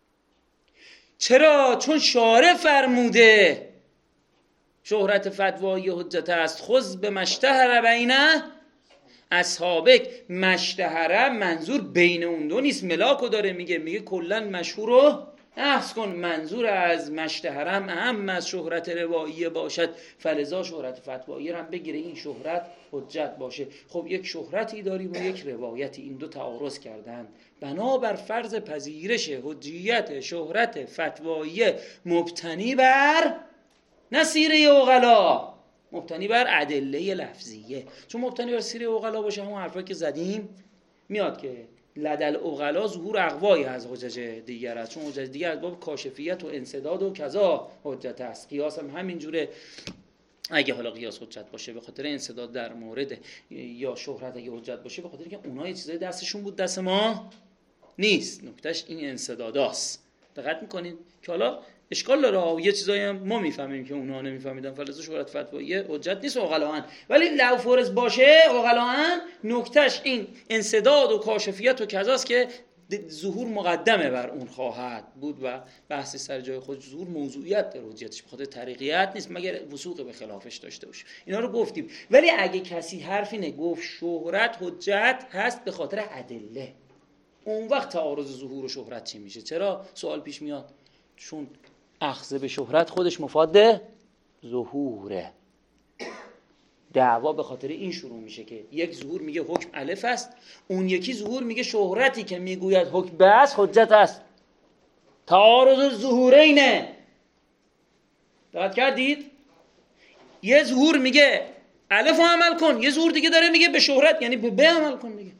چرا؟ چون شارع فرموده شهرت فتوایی حجت است. خذ به مشتهر بینه اصحابک. مشتهره منظور بین اون دو نیست، ملاکو داره میگه کلن مشهور رو اخذ کن. منظور از مشتهرم اهم از شهرت رواییه باشد، فلذا شهرت فتوایی هم بگیره این شهرت حجت باشه. خب یک شهرتی داریم و یک روایتی، این دو تعارض کردن. بنابر فرض پذیرش حجیت شهرت فتوایی مبتنی بر نصیره عقلا، مبتنی بر ادله لفظیه. چون مبتنی بر سیره عقلا باشه همون حرفایی که زدیم میاد که لدل عقلا ظهور اقوایی از حجج دیگر است، چون حجج دیگر از باب کاشفیت و انسداد و کذا حجت است. قیاس هم همین جوره، اگه حالا قیاس حجت باشه به خاطر انسداد در مورد یا شهرت، اگه حجت باشه به خاطر که اونها یه چیزای دستشون بود دست ما نیست. نکتهش این انسداداست. دقت میکنید که حالا اشکال داره، یه چیزایی هم ما میفهمیم که اونها نمیفهمیدن، فلسفه شهرت فتوایی حجت نیست عقلاً، ولی لو فرض باشه عقلاً نکتهش این انسداد و کاشفیت و کذاست که ظهور مقدمه بر اون خواهد بود و بحث سر جای خود ظهور موضوعیت در حجتش بخاطر طریقیت نیست مگر وثوق به خلافش داشته باشه. اینا رو گفتیم. ولی اگه کسی حرفی نگفت شهرت حجت هست به خاطر ادله، اون وقت تعارض ظهور و شهرت چی میشه؟ چرا سوال پیش میاد؟ چون اخذ به شهرت خودش مفاد ظهوره. دعوا به خاطر این شروع میشه که یک ظهور میگه حکم الف است، اون یکی ظهور میگه شهرتی که میگوید حکم به است حجت است. تعارض ظهورینه. دقت کردید؟ یه ظهور میگه الف رو عمل کن، یه ظهور دیگه داره میگه به شهرت یعنی به عمل کن دیگه.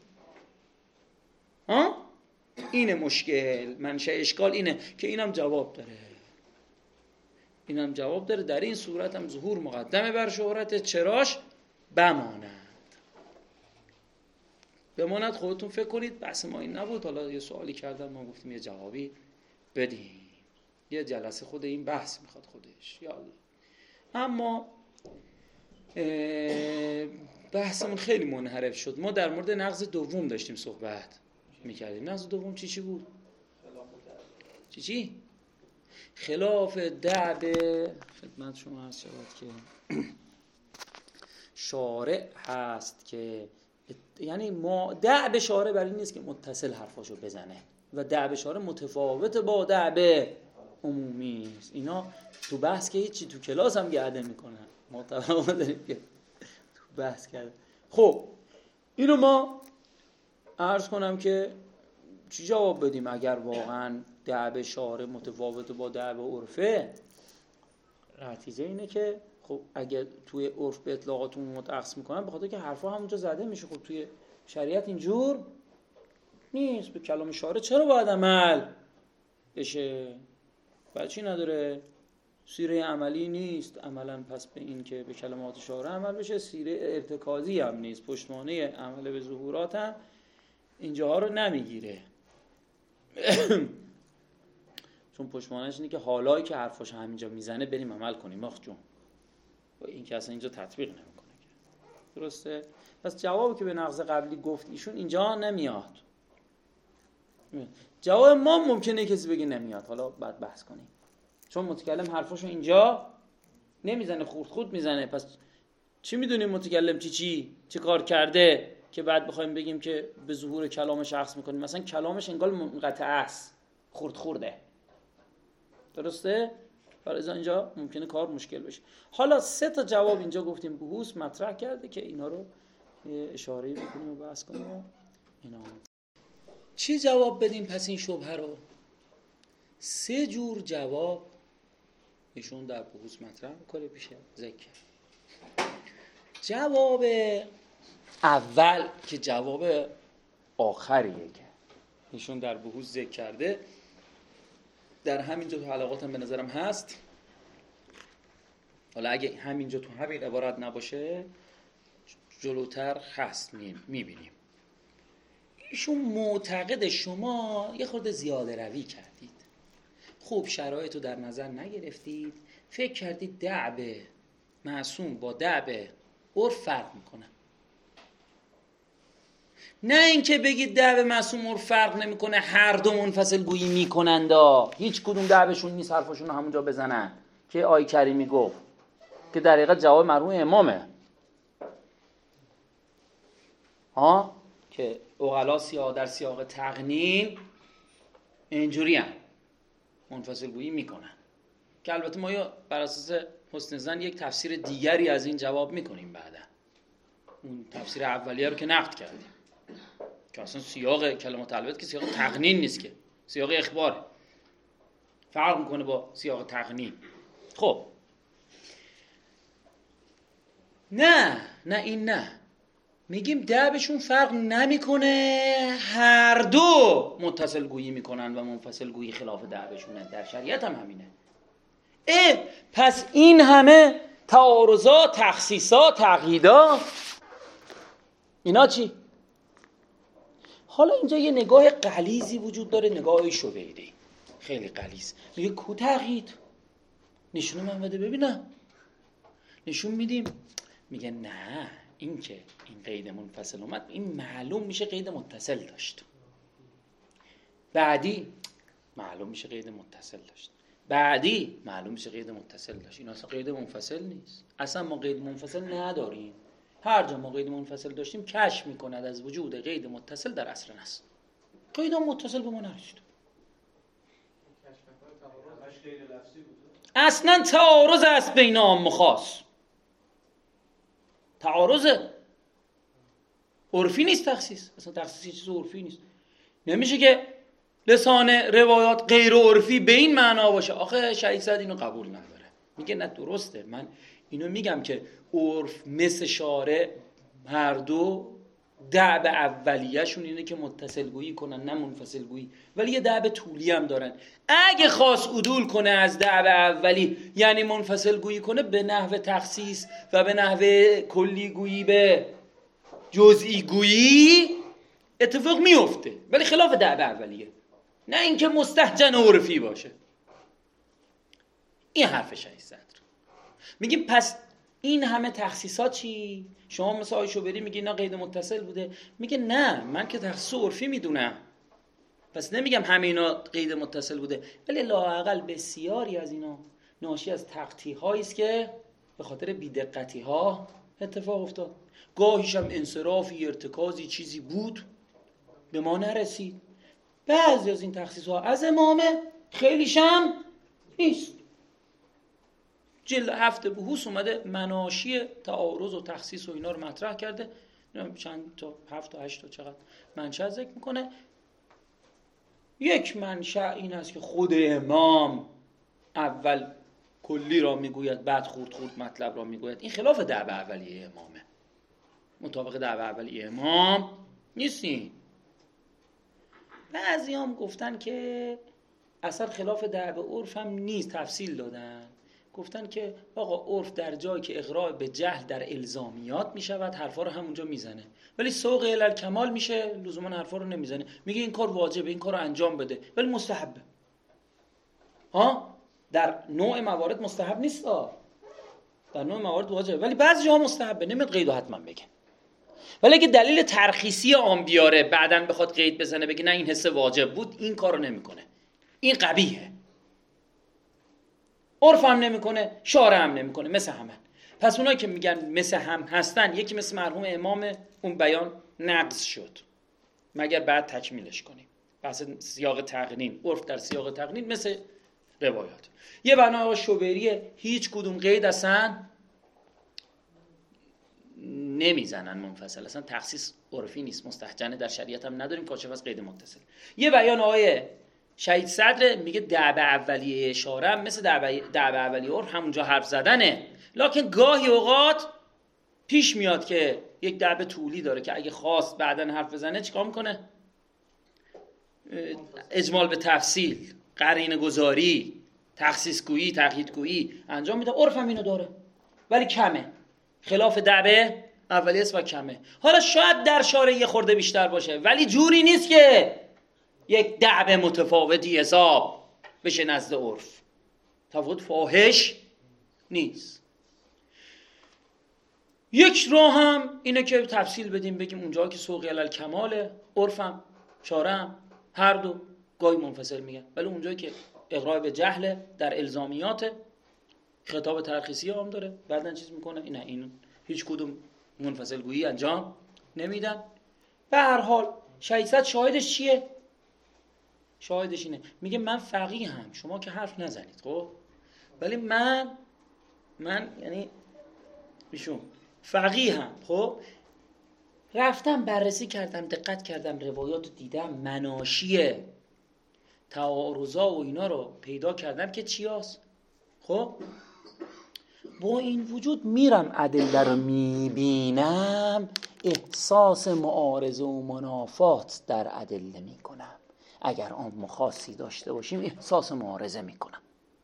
ها؟ اینه مشکل. منشأ اشکال اینه که اینم جواب داره. در این صورت هم ظهور مقدمه بر شهرت، چراش بماند. خودتون فکر کنید. بحث ما این نبود، حالا یه سوالی کردم ما گفتیم یه جوابی بدیم. یه جلسه خود این بحث میخواد خودش یا الله. اما بحثمون خیلی منحرف شد. ما در مورد نقض دوم داشتیم صحبت میکردیم. نقض دوم چی بود؟ چی؟ خلاف دعب خدمت شما هست شود که شارع هست که یعنی ما دعب شارع برای این نیست که متصل حرفاشو بزنه و دعب شارع متفاوت با دعب عمومی است. اینا تو بحث که هیچی تو کلاس هم گرده میکنن. ما طبعا داریم که تو بحث کرده. خب اینو ما عرض کنم که چی جواب بدیم اگر واقعا دعب شارع متفاوت با دعب عرفه؟ نتیجه اینه که خب اگه توی عرف به اطلاقاتون متأخذ میکنن به خاطر که حرفا همونجا زده میشه. خب توی شریعت اینجور نیست. به کلام شارع چرا باید عمل بشه؟ بعد چی نداره؟ سیره عملی نیست عملا، پس به این که به کلمات شارع عمل بشه. سیره ارتکازی هم نیست، پشتوانه عمل به ظهورات هم اینجاها رو نمیگیره. چون پشتوانه‌اش اینه که حالایی که حرفاش همینجا میزنه بریم عمل کنیم. آخ جون و این که اصلا اینجا تطبیق نمیکنه. درسته؟ پس جوابی که به نقض قبلی گفت ایشون اینجا نمیاد. جواب ما ممکنه کسی بگه نمیاد، حالا بعد بحث کنیم. چون متکلم حرفاشو اینجا نمیزنه، خورد میزنه. پس چی میدونیم متکلم چی کار کرده که بعد بخوایم بگیم که به ظهور کلامش عکس میکنیم؟ مثلا کلامش انگار منقطع است، خورده. درسته؟ برای اینجا ممکنه کار مشکل بشه. حالا 3 تا جواب اینجا گفتیم بحوث مطرح کرده که اینا رو اشاره بکنیم و بحث کنیم. اینا چی جواب بدیم پس این شبهه رو؟ 3 جور جواب ایشون در بحوث مطرح میکنه میشه ذکر. جواب اول که جواب آخریه که ایشون در بحوث ذکر کرده، در همینجا تو حلقات هم به نظرم هست. حالا اگه همینجا تو همین عبارت نباشه جلوتر هست میبینیم. ایشون معتقد شما یه خورده زیاده روی کردید، خوب شرایط رو در نظر نگرفتید، فکر کردید دعب معصوم با دعب عرف فرق میکنه. نه اینکه بگید دعب معصوم عرف فرق نمیکنه، هر دو منفصل گویی میکنند، هیچ کدوم دعبشون نیست حرفشون رو همونجا بزنن که آی کریمی گفت که در حقیقت جواب مرحوم امامه که عقلا در سیاق تقنین اینجوری هم منفصل گویی میکنن، که البته ما یا بر اساس حسن ظن یک تفسیر دیگری از این جواب میکنیم بعدا. اون تفسیر اولیه رو که نقد کردیم که اصلا سیاق کلمات البته که سیاق تقنین نیست، که سیاق اخباره، فرق میکنه با سیاق تقنین. خب نه این نه، میگیم دعبشون فرق نمیکنه، هر دو متصل گویی میکنن و منفصل گویی خلاف دعبشونه. در شریعت هم همینه. پس این همه تعارضات، تخصیصات، تقییدات، اینا چی؟ حالا اینجا یه نگاه غلیظی وجود داره، نگاه شبیری خیلی غلیظ. میگه کو تقیید؟ نشون من بده ببینم. نشون میدیم. میگه نه، این که این قید منفصل اومد، این معلوم میشه قید متصل داشت. بعدی معلوم میشه قید متصل داشت. بعدی معلوم میشه قید متصل داشت. این اصلا قید منفصل نیست. اصلا ما قید منفصل نداریم. هر جا ما قید منفصل داشتیم کشف میکند از وجود قید متصل در اصل نص. قید متصل به ما نرسید. اصلا تعارض است بین عام و خاص. تعارض عرفی نیست تخصیص. اصلا تخصیص یه چیز عرفی نیست. نمیشه که لسان روایات غیر عرفی به این معنا باشه. آخه شهید سعد اینو قبول نداره. میگه نه درسته، من اینو میگم که عرف مثل شارع هر دو دعب اولیه‌شون اینه که متصل گویی کنن نه منفصل گویی، ولی یه دعب طولی هم دارن. اگه خواست عدول کنه از دعب اولی یعنی منفصل گویی کنه به نحو تخصیص و به نحو کلی گویی به جزئی گویی اتفاق میفته، ولی خلاف دعب اولیه، نه اینکه مستهجن عرفی باشه. این حرف شهید صدر. میگیم پس این همه تخصیصات چی؟ شما مثل آقای شوبری میگی اینا قید متصل بوده. میگه نه، من که تخصیص عرفی میدونم، پس نمیگم همه اینا قید متصل بوده، ولی لااقل بسیاری از اینا ناشی از تقطیع‌هایی است که به خاطر بی‌دقتی‌ها اتفاق افتاد. گاهیش هم انصرافی، ارتکازی، چیزی بود به ما نرسید. بعضی از این تخصیص‌ها از امامه، خیلیش هم نیست. جلد 7 بحوث اومده مناشی تعارض و تخصیص و اینا رو مطرح کرده، چند تا 7 تا 8 تا چقدر منشأ ذکر میکنه. یک منشأ این است که خود امام اول کلی را میگوید، بعد خورد مطلب را میگوید. این خلاف دعوه اولیه امامه، مطابق دعوه اولیه امام نیستین. بعضی هم گفتن که اصلا خلاف دعوه عرف هم نیست، تفصیل دادن. گفتن که آقا عرف در جایی که اغراء به جهل در الزامیات می شود حرفا رو همونجا میزنه، ولی سوق الکمال میشه لزوما حرفا رو نمیزنه. میگه این کار واجبه، این کار رو انجام بده، ولی مستحبه. در نوع موارد مستحب نیست، در نوع موارد واجبه، ولی بعضی جاها مستحبه، نمیاد قید حتما بگه. ولی اگه دلیل ترخیصی عام بیاره بعدن بخواد قید بزنه بگه نه این حس واجب بود، این کارو نمیکنه، این قبیحه. عرف هم نمیکنه، شارع هم نمیکنه، مثل همه. پس اونایی که میگن مثل هم هستن، یکی مثل مرحوم امام، اون بیان نقض شد مگر بعد تکمیلش کنیم. بحث سیاق تقنین، عرف در سیاق تقنین مثل روایات. یه بنا شوبریه، هیچ کدوم قید اصلا نمیزنن منفصل، اصلا تخصیص عرفی نیست، مستهجنه، در شریعت هم نداریم، کاشف از قید متصل. یه بیان آقای شهید صدر میگه دعوه اولیه اشاره مثل دعوه اولیه عرف همونجا حرف زدنه، لکن گاهی اوقات پیش میاد که یک دعوه طولی داره که اگه خواست بعدن حرف بزنه چیکار میکنه؟ اجمال به تفصیل، قرینه گذاری، تخصیص گویی، تقیید گویی انجام میده. عرف هم اینو داره ولی کمه، خلاف دعوه اولیه است و کمه. حالا شاید در شارع یه خورده بیشتر باشه، ولی جوری نیست که یک دعوه متفاوتی حساب بشه نزد عرف. تفاوت فاحش نیست. یک راه هم اینه که تفصیل بدیم، بگیم اونجا که سوق الکماله، عرفم شارعم هر دو گاهی منفصل میگن، ولی اونجایی که اغراء به جهل در الزامیات، خطاب ترخیصی هم داره، بعدن چیز میکنه، این هیچ کدوم منفصل گویی انجام نمیدن. به هر حال شهید صدر شاهدش چیه؟ شاهدش اینه، میگه من فقیه هم، شما که حرف نزنید خب، ولی من یعنی ایشون فقیه هم خب، رفتم بررسی کردم، دقت کردم، روایات رو دیدم، مناشی تعارضا و اینا رو پیدا کردم که چی هست. خب با این وجود میرم ادله رو میبینم، احساس معارضه و منافات در ادله میکنم. اگر عام خاصی داشته باشیم احساس معارضه میکنم.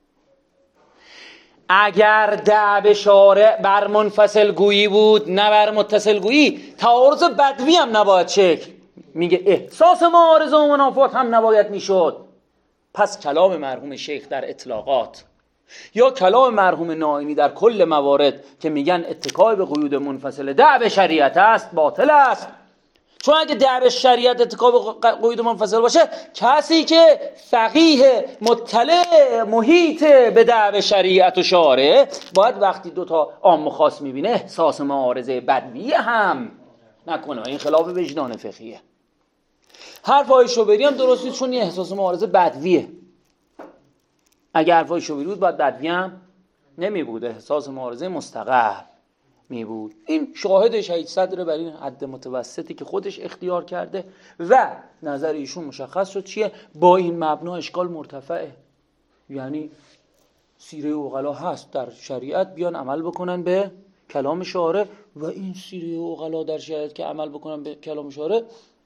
اگر دعب شارع بر منفصل گویی بود نه بر متصل گویی، تعارض بدوی هم نباید شکل میگه، احساس معارضه و منافات هم نباید میشد. پس کلام مرحوم شیخ در اطلاقات یا کلام مرحوم ناینی در کل موارد که میگن اتکای به قیود منفصل دعب شریعت است، باطل است. چون اگه دعب شریعت اتکای به قیود منفصل باشه، کسی که فقیه مطلع محیط به دعب شریعت و شارع باید وقتی دوتا عام و خاص میبینه احساس معارضه بدوی هم نکنه. این خلاف وجدان فقیه. حرفای شوبری هم درست نیست، چون یه احساس معارضه بدویه. اگر حرفای شوبری بود باید بدوی هم نمی بود، احساس معارضه مستقر می بود. این شاهد شهید صدر بر این حد متوسطی که خودش اختیار کرده و نظر ایشون مشخص شد چیه. با این مبنا اشکال مرتفعه، یعنی سیره عقلا هست در شریعت، بیان عمل بکنن به کلام شارع، و این سیره عقلا در شریعت که عمل بکنن به کلام شارع،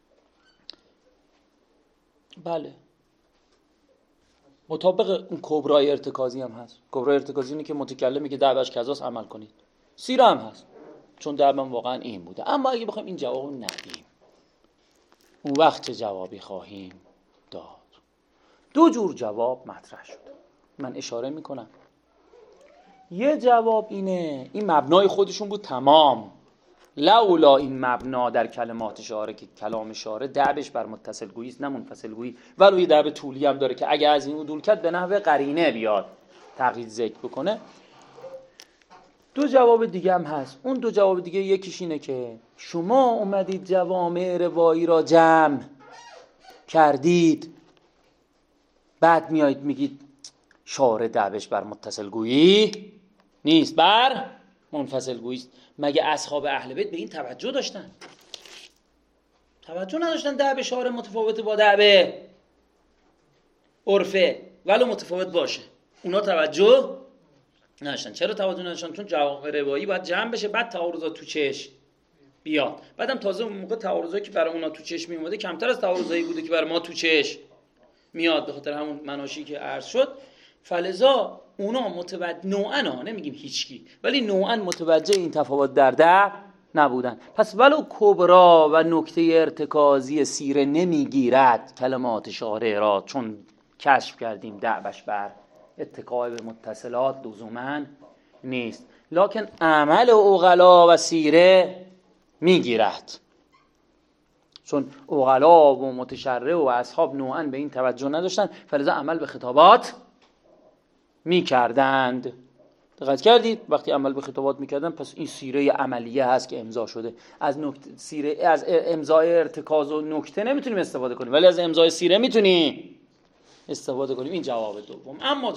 بله مطابق اون کبرای ارتکازی هم هست. کبرای ارتکازی اینه که متکلم میگه دعوش کذاست عمل کنید، سیره هم هست، چون دعوام واقعا این بوده. اما اگه بخوایم این جوابو ندیم، اون وقت چه جوابی خواهیم داد؟ دو جور جواب مطرح شده، من اشاره میکنم. یه جواب اینه، این مبنای خودشون بود تمام، لولا این مبنا در کلمات شارع که کلام شارع دعبش بر متصل گویی است نه منفصل گویی، ولو یه دعب طولی هم داره که اگه از این عدول کرد به نحو قرینه بیاد تقیید ذکر بکنه. دو جواب دیگه هم هست. اون دو جواب دیگه یکیش اینه که شما اومدید جوامع روایی را جمع کردید، بعد میایید میگید شارع دعبش بر متصل گویی نیست، بر منفصل گویی است. مگه اصحاب اهل بیت به این توجه داشتن؟ توجه نداشتن دعب شارع متفاوت با دعب عرفه ولو متفاوت باشه؟ اونا توجه نداشتن. چرا توجه نداشتن؟ چون جوامع روایی باید جمع بشه، بعد تعارضات تو چشم بیاد. بعدم تازه اون موقع تعارضایی که برای اونا تو چشم میومده کمتر از تعارضایی بوده که برای ما تو چشم میاد، به خاطر همون مناشی که عرض شد. فلذا اونا نوعاً نمیگیم هیچکی، ولی نوعاً متوجه این تفاوت در دعب نبودن. پس ولو کبرا و نکته ارتکازی سیره نمیگیرد کلمات شارع را، چون کشف کردیم دعبش بر اتکای به متصلات لزوماً نیست، لکن عمل عقلا و سیره میگیرد. چون عقلا و متشرع و اصحاب نوعاً به این توجه نداشتن، فلذا عمل به خطابات میکردند. دقت کردید؟ وقتی عمل به خطابات میکردن، پس این سیره عملیه هست که امضا شده. از سیره، از امضای ارتکاز و نکته نمیتونیم استفاده کنیم، ولی از امضای سیره میتونیم استفاده کنیم. این جواب دوم. اما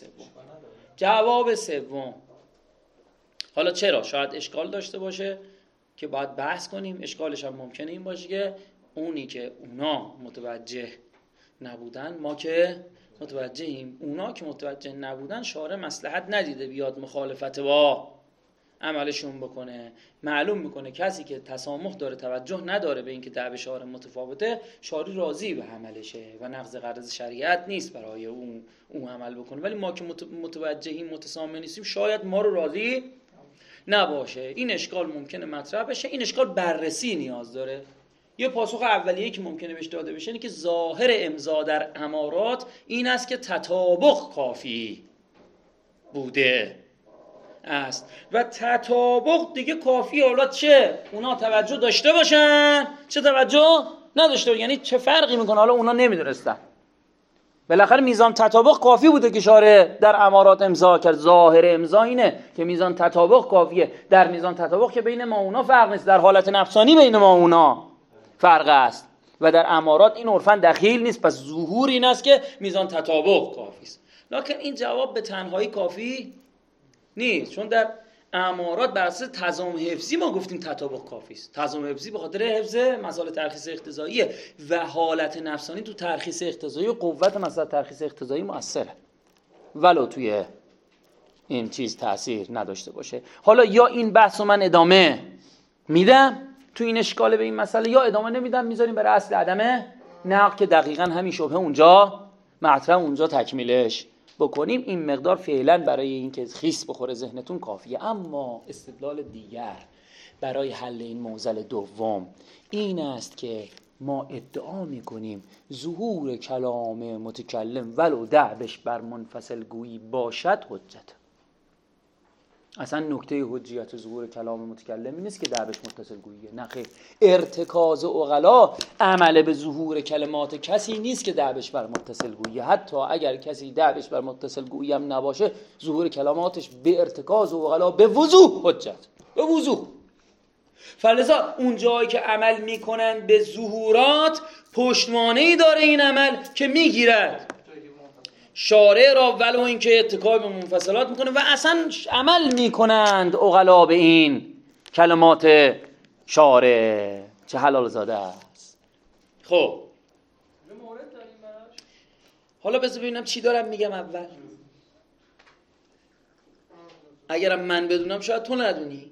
جواب سوم حالا چرا شاید اشکال داشته باشه که باید بحث کنیم. اشکالش هم ممکنه این باشه که اونی که اونا متوجه نبودن ما که متوجهیم، اونا که متوجه نبودن شارع مصلحت ندیده بیاد مخالفت با عملشون بکنه. معلوم میکنه کسی که تسامح داره، توجه نداره به اینکه دعوی شارع متفاوته، شارع راضی به عملشه و نقض غرض شریعت نیست برای اون عمل بکنه. ولی ما که متوجهیم، متسامح نیستیم، شاید ما رو راضی نباشه. این اشکال ممکنه مطرح بشه. این اشکال بررسی نیاز داره. یه پاسخ اولیه که ممکنه بهش داده بشه اینه که ظاهر امضا در امارات این است که تطابق کافی بوده است و تطابق دیگه کافی. حالا چه اونا توجه داشته باشن چه توجه نداشته باشن، یعنی چه فرقی میکنه؟ حالا اونا نمیدونستن. بالاخره میزان تطابق کافی بوده که شارع در امارات امضا کرد. ظاهر امضا اینه که میزان تطابق کافیه. در میزان تطابق که بین ما اونا فرق نیست، در حالت نفسانی بین ما اونا فرق است و در امارات این عرفاً دخیل نیست. پس ظهور این است که میزان تطابق کافی است. لکن این جواب به تنهایی کافی نیست، چون در امارات بر اساس تضامن حفظی ما گفتیم تطابق کافی است. تضامن حفظی به خاطر حفظ مسائل ترخیص اقتضاییه و حالت نفسانی تو ترخیص اقتضایی و قوت مسائل ترخیص اقتضایی مؤثره، ولو توی این چیز تأثیر نداشته باشه. حالا یا این بحثو من ادامه میدم تو این اشکال به این مسئله، یا ادامه نمیدم، میذاریم برای اصل عدم نقل که دقیقاً همین شبهه اونجا مطرح، اونجا تکمیلش بکنیم. این مقدار فعلا برای اینکه خیس بخوره ذهنتون کافیه. اما استدلال دیگر برای حل این معضل دوم این است که ما ادعا میکنیم ظهور کلام متکلم ولو دعوش بر منفصل گویی باشد حجت. اصلا نکته حجیت ظهور کلام متکلم این نیست که دعوش متصل گوییه، نه خیر. ارتکاز عقلا عمل به ظهور کلمات کسی نیست که دعوش بر متصل گوییه. حتی اگر کسی دعوش بر متصل گویی هم نباشه، ظهور کلماتش به ارتکاز عقلا به وضوح حجت، به وضوح. فلذا اون جایی که عمل میکنن به ظهورات پشتوانه‌ای داره این عمل که میگیرد شارع را ولو اینکه اتکای به منفصلات میکنه و اصلا عمل میکنند عقلا به این کلمات شارع. چه حلال زاده است. خب حالا بذار ببینم چی دارم میگم. اول اگرم من بدونم شاید تو ندونی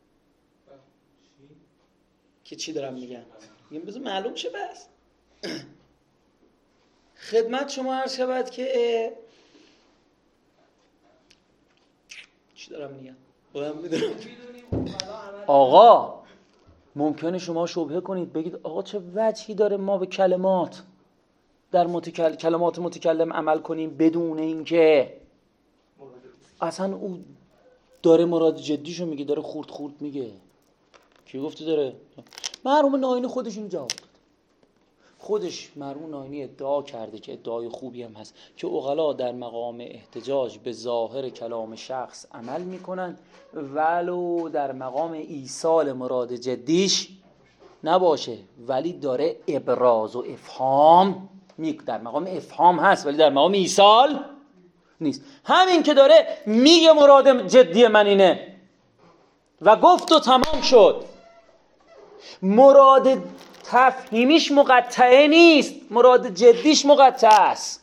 که چی دارم میگم. بذار معلوم شه. بس خدمت شما عرض شود که چی دارم میگم؟ باید میدونم. آقا ممکنه شما شبهه کنید بگید آقا چه وجهی داره ما به کلمات در کلمات متکلم عمل کنیم بدون اینکه اصلا او داره مراد جدیشو میگه، داره خورد خورد میگه. کی گفته داره؟ مرحوم ناینی خودشون جواب داد. خودش مرحوم ناینی ادعا کرده که ادعای خوبی هم هست که عقلا در مقام احتجاج به ظاهر کلام شخص عمل میکنن ولو در مقام ایصال مراد جدیش نباشه، ولی داره ابراز و افهام در مقام افهام هست ولی در مقام ایصال نیست. همین که داره میگه مراد جدی من اینه و گفت و تمام شد. مراد تفهیمیش مقطعه نیست، مراد جدیش مقطع است.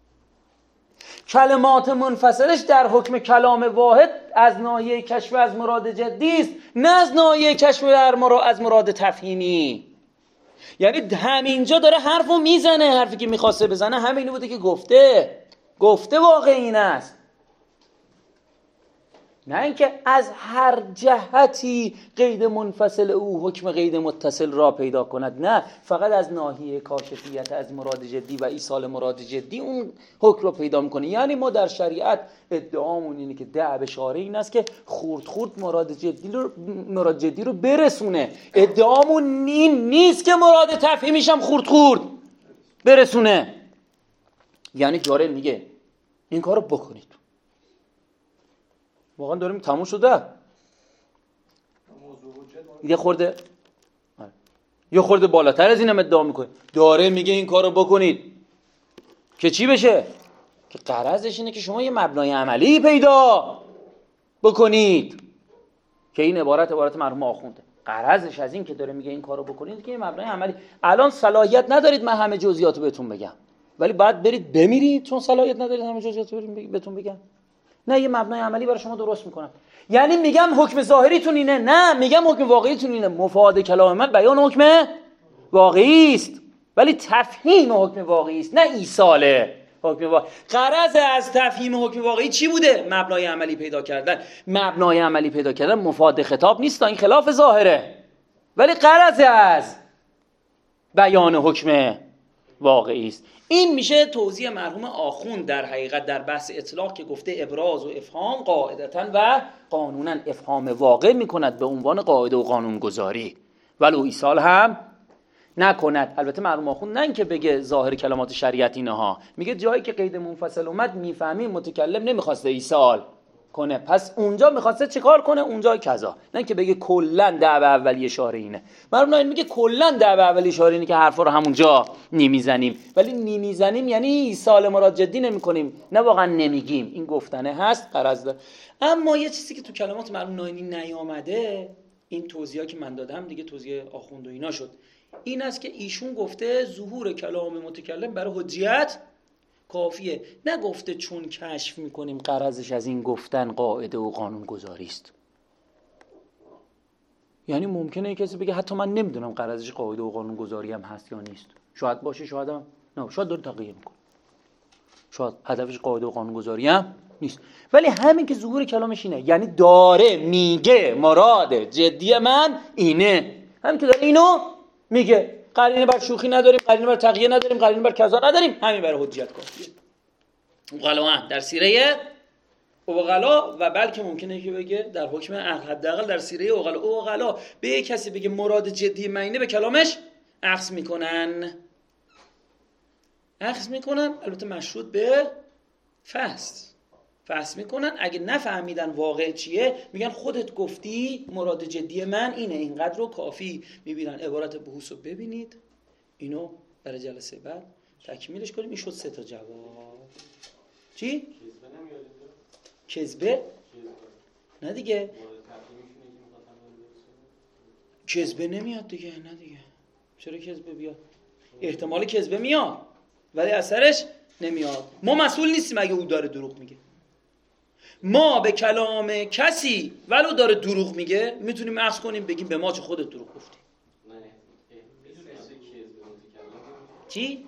کلمات منفصلش در حکم کلام واحد از ناحیه کشف از مراد جدی است، نه از ناحیه کشف از مراد تفهیمی. یعنی همینجا داره حرفو میزنه، حرفی که میخواسته بزنه همینو بوده که گفته واقع این است، نه اینکه از هر جهتی قید منفصل او حکم قید متصل را پیدا کند. نه، فقط از ناحیه کاشفیت از مراد جدی و ایصال مراد جدی اون حکم رو پیدا میکنه. یعنی ما در شریعت ادعامون اینه که دعوه شارع این است که خورد مراد جدی رو برسونه. ادعامون این نیست که مراد تفهیمیش هم خورد برسونه. یعنی جاره میگه این کارو بکنید. واقعا داریم تموم شده. یه خورده بالاتر از اینم ادعا میکنه. داره میگه این کارو بکنید که چی بشه؟ که غرضش اینه که شما یه مبنای عملی پیدا بکنید. که این عبارت مرحوم آخونده. غرضش از این که داره میگه این کارو بکنید که یه مبنای عملی. الان صلاحیت ندارید من همه جزئیاتو بهتون بگم، ولی باید برید بمیرید چون صلاحیت ندارید همه جزئیاتو بهتون بگم. نه، یه مبنای عملی برای شما درست میکنم. یعنی میگم حکم ظاهریتون اینه، نه میگم حکم واقعیتون اینه. مفاد کلام من بیان حکم واقعی است، ولی تفهیم حکم واقعی است، نه ایصال حکم واقعی. غرض از تفهیم حکم واقعی چی بوده؟ مبنای عملی پیدا کردن. مبنای عملی پیدا کردن مفاد خطاب نیست، این خلاف ظاهره، ولی غرض از بیان حکم واقعی است. این میشه توضیح مرحوم آخوند در حقیقت در بحث اطلاق که گفته ابراز و افهام قاعدتاً و قانوناً افهام واقع میکند به عنوان قاعده و قانون گذاری ولو ایصال هم نکند. البته مرحوم آخوند نه اینکه بگه ظاهر کلمات شریعت اینها، میگه جایی که قید منفصل اومد میفهمیم متکلم نمیخواسته ایصال کنه، پس اونجا میخواسته چیکار کنه؟ اونجا کذا. نه که بگه کلا دعوه اولیه شارع اینه. مرحوم ناینی میگه کلا دعوه اولیه شارع اینه که حرفا رو همونجا نمیزنیم، ولی نمیزنیم یعنی ایصال مراد جدی نمیکنیم، نه واقعا نمیگیم. این گفتنه هست غرض داره. اما یه چیزی که تو کلمات مرحوم ناینی نیامده، این توضیحا که من دادم دیگه توضیح آخوند و اینا شد، این است که ایشون گفته ظهور کلام متکلم برای حجیت کافیه. نگفته چون کشف میکنیم غرضش از این گفتن قاعده و قانون گذاری است. یعنی ممکنه کسی بگه حتی من نمیدونم غرضش قاعده و قانون گذاری هم هست یا نیست. شاید باشه، شاید هم نه، شاید داره تغییر میکنه، شاید هدفش قاعده و قانون گذاری هم نیست. ولی همین که ظهور کلامش اینه، یعنی داره میگه مراد جدی من اینه. همین که داره اینو میگه، قرینه بر شوخی نداریم، قرینه بر تقیه نداریم، قرینه بر کذا نداریم، همین برای حجت کافیه. اوغلا در سیره اوغلا و بلکه ممکنه که بگه در حکم عقل، حداقل در سیره اوغلا به یک کسی بگه مراد جدی من اینه، به کلامش اخذ میکنن. البته مشروط به فحص میکنن. اگه نفهمیدن واقع چیه، میگن خودت گفتی مراد جدی من اینه، اینقدر رو کافی. میبینن عبارت بحوث رو ببینید، اینو برای جلسه بعد تکمیلش کنیم. این شد 3 تا جواب. چی؟ کذبه؟ نه دیگه، کذبه نمیاد دیگه. نه دیگه، چرا کذبه بیاد؟ احتمال کذبه میاد ولی اثرش نمیاد. ما مسئول نیستیم اگه او داره دروغ میگه. ما به کلام کسی ولو داره دروغ میگه میتونیم اخذ کنیم، بگیم به ما چه خودت دروغ گفتی. چی؟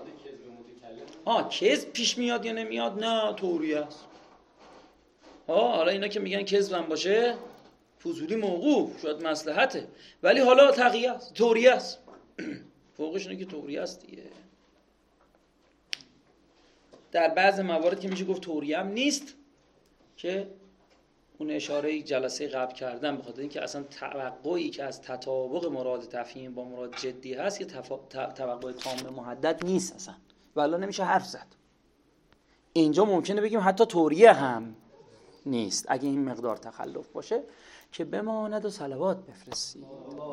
کذب پیش میاد یا نمیاد؟ نه، توریه است. حالا اینا که میگن کذب هم باشه فضولی موقوف، شاید مصلحته، ولی حالا تقیه است، توریه است. فوقش اینه که توریه است دیگه. در بعض موارد که میشه گفت توریه هم نیست، که اون اشاره جلسه قبل کردم، بخاطر اینکه اصلا توقعی که از تطابق مراد تفهیم با مراد جدی هست یه توقع تام محدد نیست اصلا، ولی نمیشه حرف زد. اینجا ممکنه بگیم حتی توریه هم نیست اگه این مقدار تخلف باشه، که بماند و صلوات بفرستی.